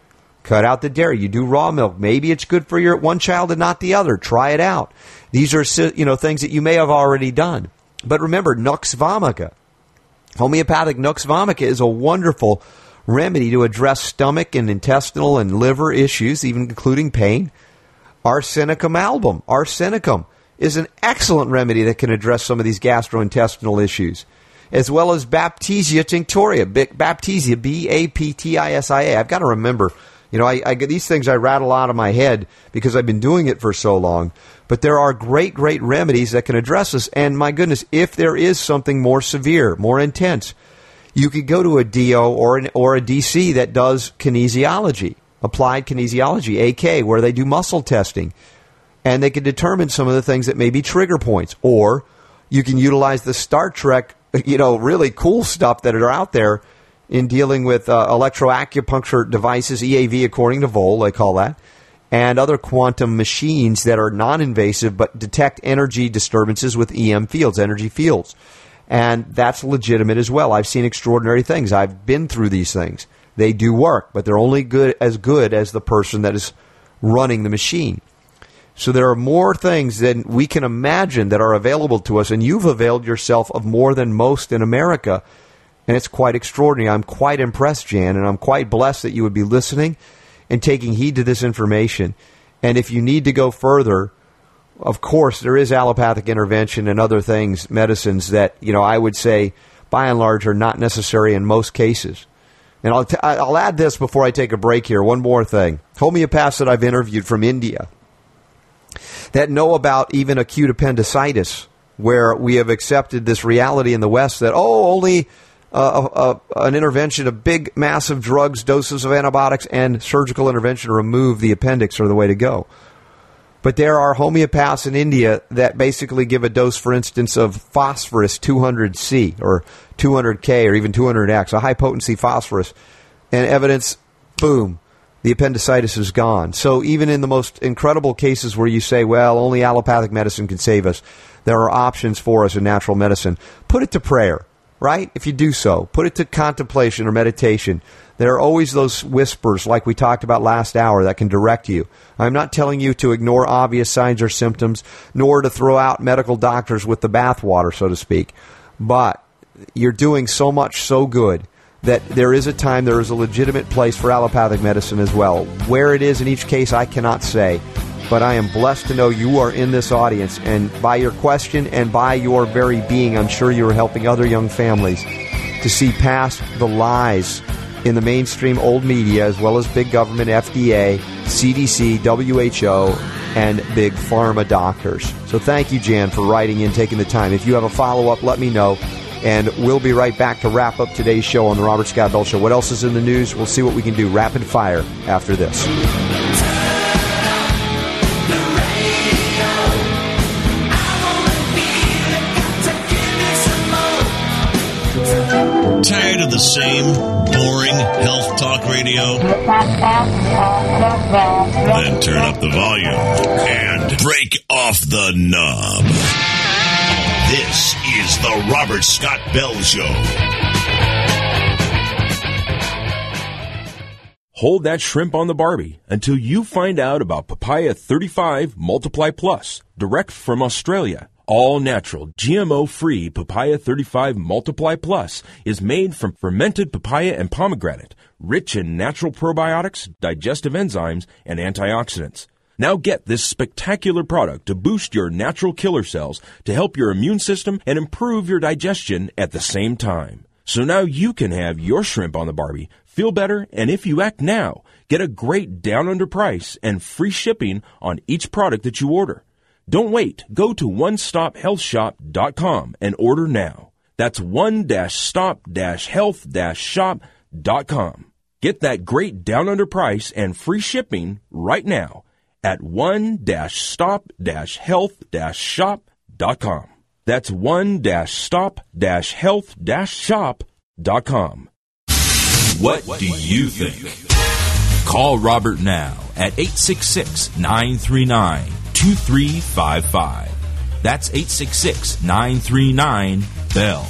Speaker 12: Cut out the dairy. You do raw milk. Maybe it's good for your one child and not the other. Try it out. These are things that you may have already done. But remember, Nux vomica. Homeopathic Nux vomica is a wonderful remedy to address stomach and intestinal and liver issues, even including pain. Arsenicum album. Arsenicum is an excellent remedy that can address some of these gastrointestinal issues, as well as Baptisia tinctoria. Baptisia, Baptisia. I've got to remember. I get these things I rattle out of my head because I've been doing it for so long. But there are great, great remedies that can address this. And my goodness, if there is something more severe, more intense, you could go to a DO or a DC that does kinesiology, applied kinesiology, AK, where they do muscle testing. And they can determine some of the things that may be trigger points. Or you can utilize the Star Trek, really cool stuff that are out there in dealing with electroacupuncture devices, EAV according to Vol, they call that, and other quantum machines that are non-invasive but detect energy disturbances with EM fields, energy fields. And that's legitimate as well. I've seen extraordinary things. I've been through these things. They do work, but they're only good as the person that is running the machine. So there are more things than we can imagine that are available to us, and you've availed yourself of more than most in America. And it's quite extraordinary. I'm quite impressed, Jan, and I'm quite blessed that you would be listening and taking heed to this information. And if you need to go further, of course, there is allopathic intervention and other things, medicines that, I would say, by and large, are not necessary in most cases. And I'll add this before I take a break here. One more thing. Homeopaths that I've interviewed from India that know about even acute appendicitis, where we have accepted this reality in the West that, only an intervention of big, massive drugs, doses of antibiotics, and surgical intervention to remove the appendix are the way to go. But there are homeopaths in India that basically give a dose, for instance, of phosphorus 200C or 200K or even 200X, a high-potency phosphorus, and evidence, boom, the appendicitis is gone. So even in the most incredible cases where you say, well, only allopathic medicine can save us, there are options for us in natural medicine. Put it to prayer, right? If you do so, put it to contemplation or meditation. There are always those whispers, like we talked about last hour, that can direct you. I'm not telling you to ignore obvious signs or symptoms, nor to throw out medical doctors with the bathwater, so to speak. But you're doing so much so good that there is a time, there is a legitimate place for allopathic medicine as well. Where it is in each case, I cannot say. But I am blessed to know you are in this audience, and by your question and by your very being, I'm sure you are helping other young families to see past the lies in the mainstream old media, as well as big government, FDA, CDC, WHO, and big pharma doctors. So thank you, Jan, for writing in, taking the time. If you have a follow-up, let me know. And we'll be right back to wrap up today's show on the Robert Scott Bell Show. What else is in the news? We'll see what we can do rapid fire after this.
Speaker 3: Tired of the same boring health talk radio? Then turn up the volume and break off the knob. This is the Robert Scott Bell Show.
Speaker 14: Hold that shrimp on the Barbie until you find out about Papaya 35 Multiply Plus, direct from Australia. All natural, GMO-free Papaya 35 Multiply Plus is made from fermented papaya and pomegranate, rich in natural probiotics, digestive enzymes, and antioxidants. Now get this spectacular product to boost your natural killer cells to help your immune system and improve your digestion at the same time. So now you can have your shrimp on the Barbie, feel better, and if you act now, get a great down-under price and free shipping on each product that you order. Don't wait. Go to onestophealthshop.com and order now. That's one-stop-health-shop.com. Get that great down-under price and free shipping right now at one-stop-health-shop.com. That's one-stop-health-shop.com.
Speaker 16: What do you think? Call Robert now at 866-939-2355. That's 866-939-BELL.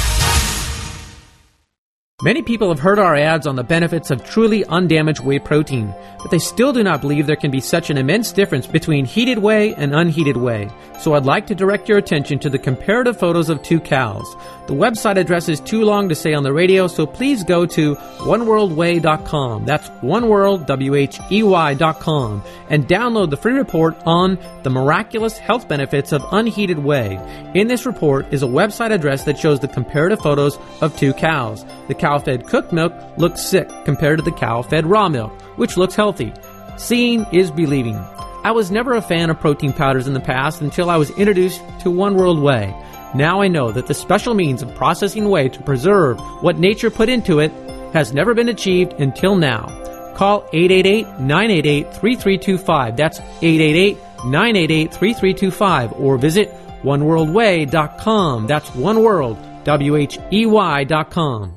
Speaker 15: Many people have heard our ads on the benefits of truly undamaged whey protein, but they still do not believe there can be such an immense difference between heated whey and unheated whey. So I'd like to direct your attention to the comparative photos of two cows. The website address is too long to say on the radio, so please go to oneworldwhey.com. That's oneworld.com, and download the free report on the miraculous health benefits of unheated whey. In this report is a website address that shows the comparative photos of two cows. The cow-fed cooked milk looks sick compared to the cow-fed raw milk, which looks healthy. Seeing is believing. I was never a fan of protein powders in the past until I was introduced to One World Whey. Now I know that the special means of processing whey to preserve what nature put into it has never been achieved until now. Call 888-988-3325. That's 888-988-3325. Or visit oneworldwhey.com. That's oneworld.com.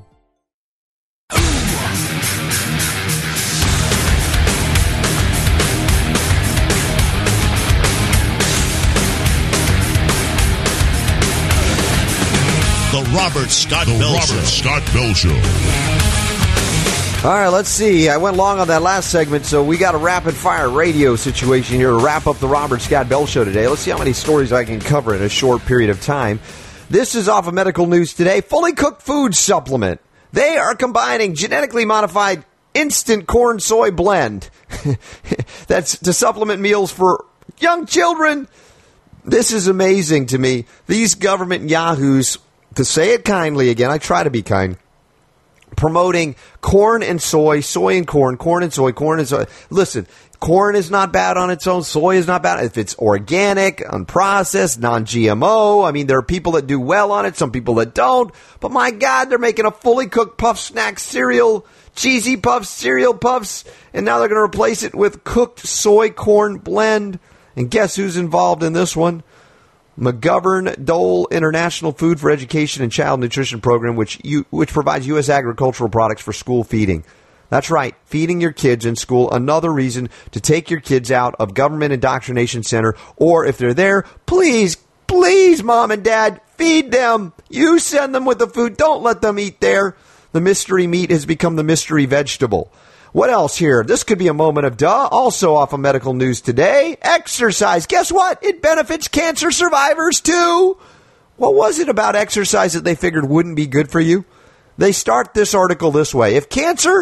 Speaker 3: The Robert Scott Bell Show.
Speaker 12: All right, let's see. I went long on that last segment, so we got a rapid-fire radio situation here to wrap up the Robert Scott Bell Show today. Let's see how many stories I can cover in a short period of time. This is off of Medical News Today. Fully cooked food supplement. They are combining genetically modified instant corn soy blend. That's to supplement meals for young children. This is amazing to me. These government yahoos, to say it kindly again, I try to be kind, promoting corn and soy, soy and corn, corn and soy, corn and soy. Listen, corn is not bad on its own. Soy is not bad if it's organic, unprocessed, non-GMO. I mean, there are people that do well on it, some people that don't. But my God, they're making a fully cooked puff snack cereal, cheesy puffs, cereal puffs, and now they're going to replace it with cooked soy corn blend. And guess who's involved in this one? McGovern Dole International Food for Education and Child Nutrition Program, which provides U.S. agricultural products for school feeding. That's right, feeding your kids in school, another reason to take your kids out of government indoctrination center, or if they're there, please, Mom and Dad, feed them. You send them with the food. Don't let them eat there. The mystery meat has become the mystery vegetable. What else here? This could be a moment of duh. Also off of medical news today, exercise. Guess what? It benefits cancer survivors too. What was it about exercise that they figured wouldn't be good for you? They start this article this way. If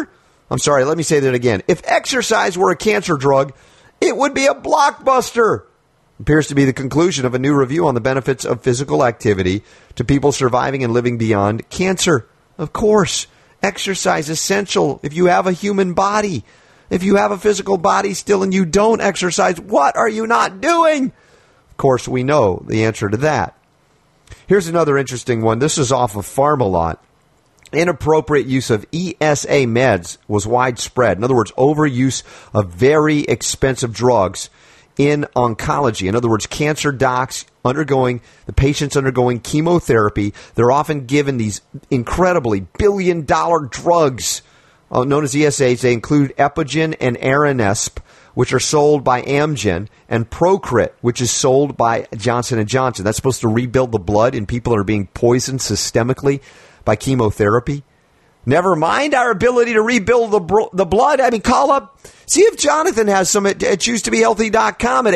Speaker 12: exercise were a cancer drug, it would be a blockbuster. Appears to be the conclusion of a new review on the benefits of physical activity to people surviving and living beyond cancer. Of course, exercise is essential if you have a human body. If you have a physical body still and you don't exercise, what are you not doing? Of course, we know the answer to that. Here's another interesting one. This is off of Pharmalot. Inappropriate use of ESA meds was widespread. In other words, overuse of very expensive drugs in oncology. In other words, cancer docs the patients undergoing chemotherapy, they're often given these incredibly billion-dollar drugs known as ESAs. They include Epogen and Aranesp, which are sold by Amgen, and Procrit, which is sold by Johnson & Johnson. That's supposed to rebuild the blood in people that are being poisoned systemically by chemotherapy. Never mind our ability to rebuild the blood. I mean, call up. See if Jonathan has some at ChooseToBeHealthy.com at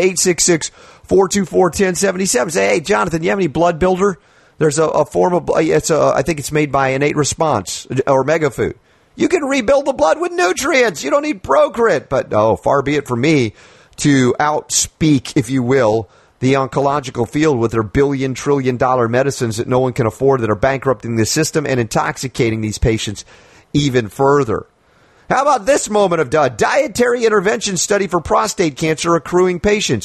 Speaker 12: 866-424-1077. Say, hey, Jonathan, you have any blood builder? There's a form of, I think it's made by Innate Response or Megafood. You can rebuild the blood with nutrients. You don't need Procrit. But, far be it from me to outspeak, if you will, the oncological field with their billion-trillion-dollar medicines that no one can afford that are bankrupting the system and intoxicating these patients even further. How about this moment of dietary intervention study for prostate cancer accruing patients?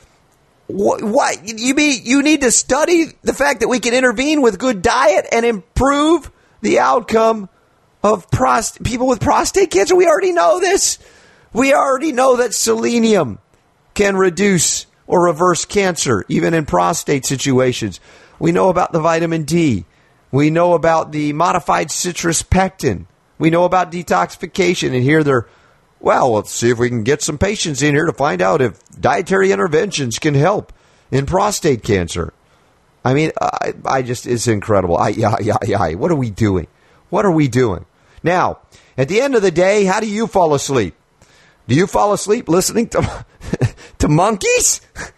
Speaker 12: What? You mean you need to study the fact that we can intervene with good diet and improve the outcome of people with prostate cancer? We already know this. We already know that selenium can reduce or reverse cancer, even in prostate situations. We know about the vitamin D. We know about the modified citrus pectin. We know about detoxification. And here let's see if we can get some patients in here to find out if dietary interventions can help in prostate cancer. I mean, it's incredible. What are we doing? What are we doing? Now, at the end of the day, how do you fall asleep? Do you fall asleep listening to monkeys?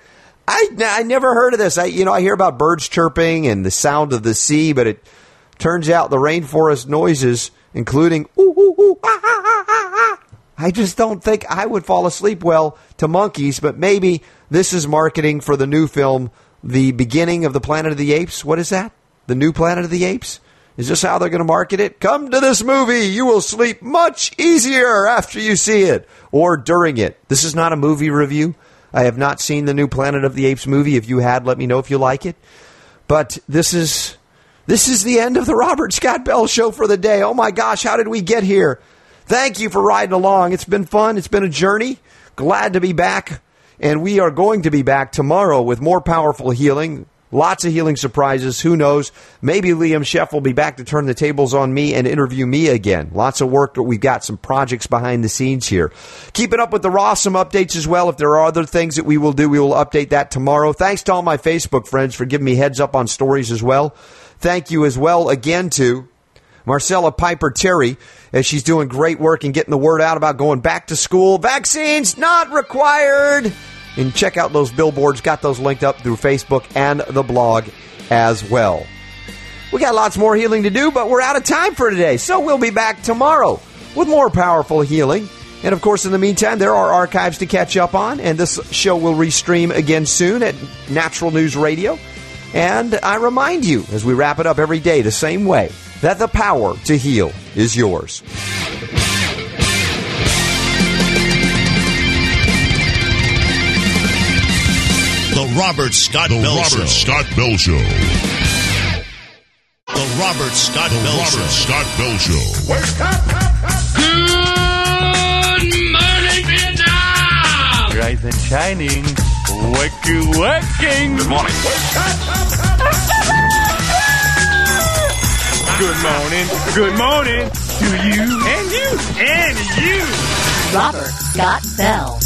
Speaker 12: I never heard of this. I hear about birds chirping and the sound of the sea, but it turns out the rainforest noises, including ooh, ooh, ooh, ah, ah, ah, ah. I just don't think I would fall asleep well to monkeys, but maybe this is marketing for the new film, The Beginning of the Planet of the Apes. What is that? The new Planet of the Apes? Is this how they're going to market it? Come to this movie. You will sleep much easier after you see it or during it. This is not a movie review. I have not seen the new Planet of the Apes movie. If you had, let me know if you like it. But this is the end of the Robert Scott Bell Show for the day. Oh my gosh, how did we get here? Thank you for riding along. It's been fun. It's been a journey. Glad to be back. And we are going to be back tomorrow with more powerful healing. Lots of healing surprises. Who knows? Maybe Liam Sheff will be back to turn the tables on me and interview me again. Lots of work. We've got some projects behind the scenes here. Keeping up with the Rawsome updates as well. If there are other things that we will do, we will update that tomorrow. Thanks to all my Facebook friends for giving me heads up on stories as well. Thank you as well again to Marcella Piper Terry, as she's doing great work and getting the word out about going back to school. Vaccines not required. And check out those billboards. Got those linked up through Facebook and the blog as well. We got lots more healing to do, but we're out of time for today. So we'll be back tomorrow with more powerful healing And, of course, in the meantime, there are archives to catch up on, and this show will restream again soon at Natural News Radio. And I remind you, as we wrap it up every day the same way, that the power to heal is yours.
Speaker 3: The Robert Scott Bell Show. The Robert Scott Bell Show. The Robert Scott Bell Show.
Speaker 2: Wake up! Good morning, Vietnam!
Speaker 1: Rise and shining. Waking.
Speaker 2: Good morning.
Speaker 1: Good morning to you and you and you.
Speaker 22: Robert Scott Bell.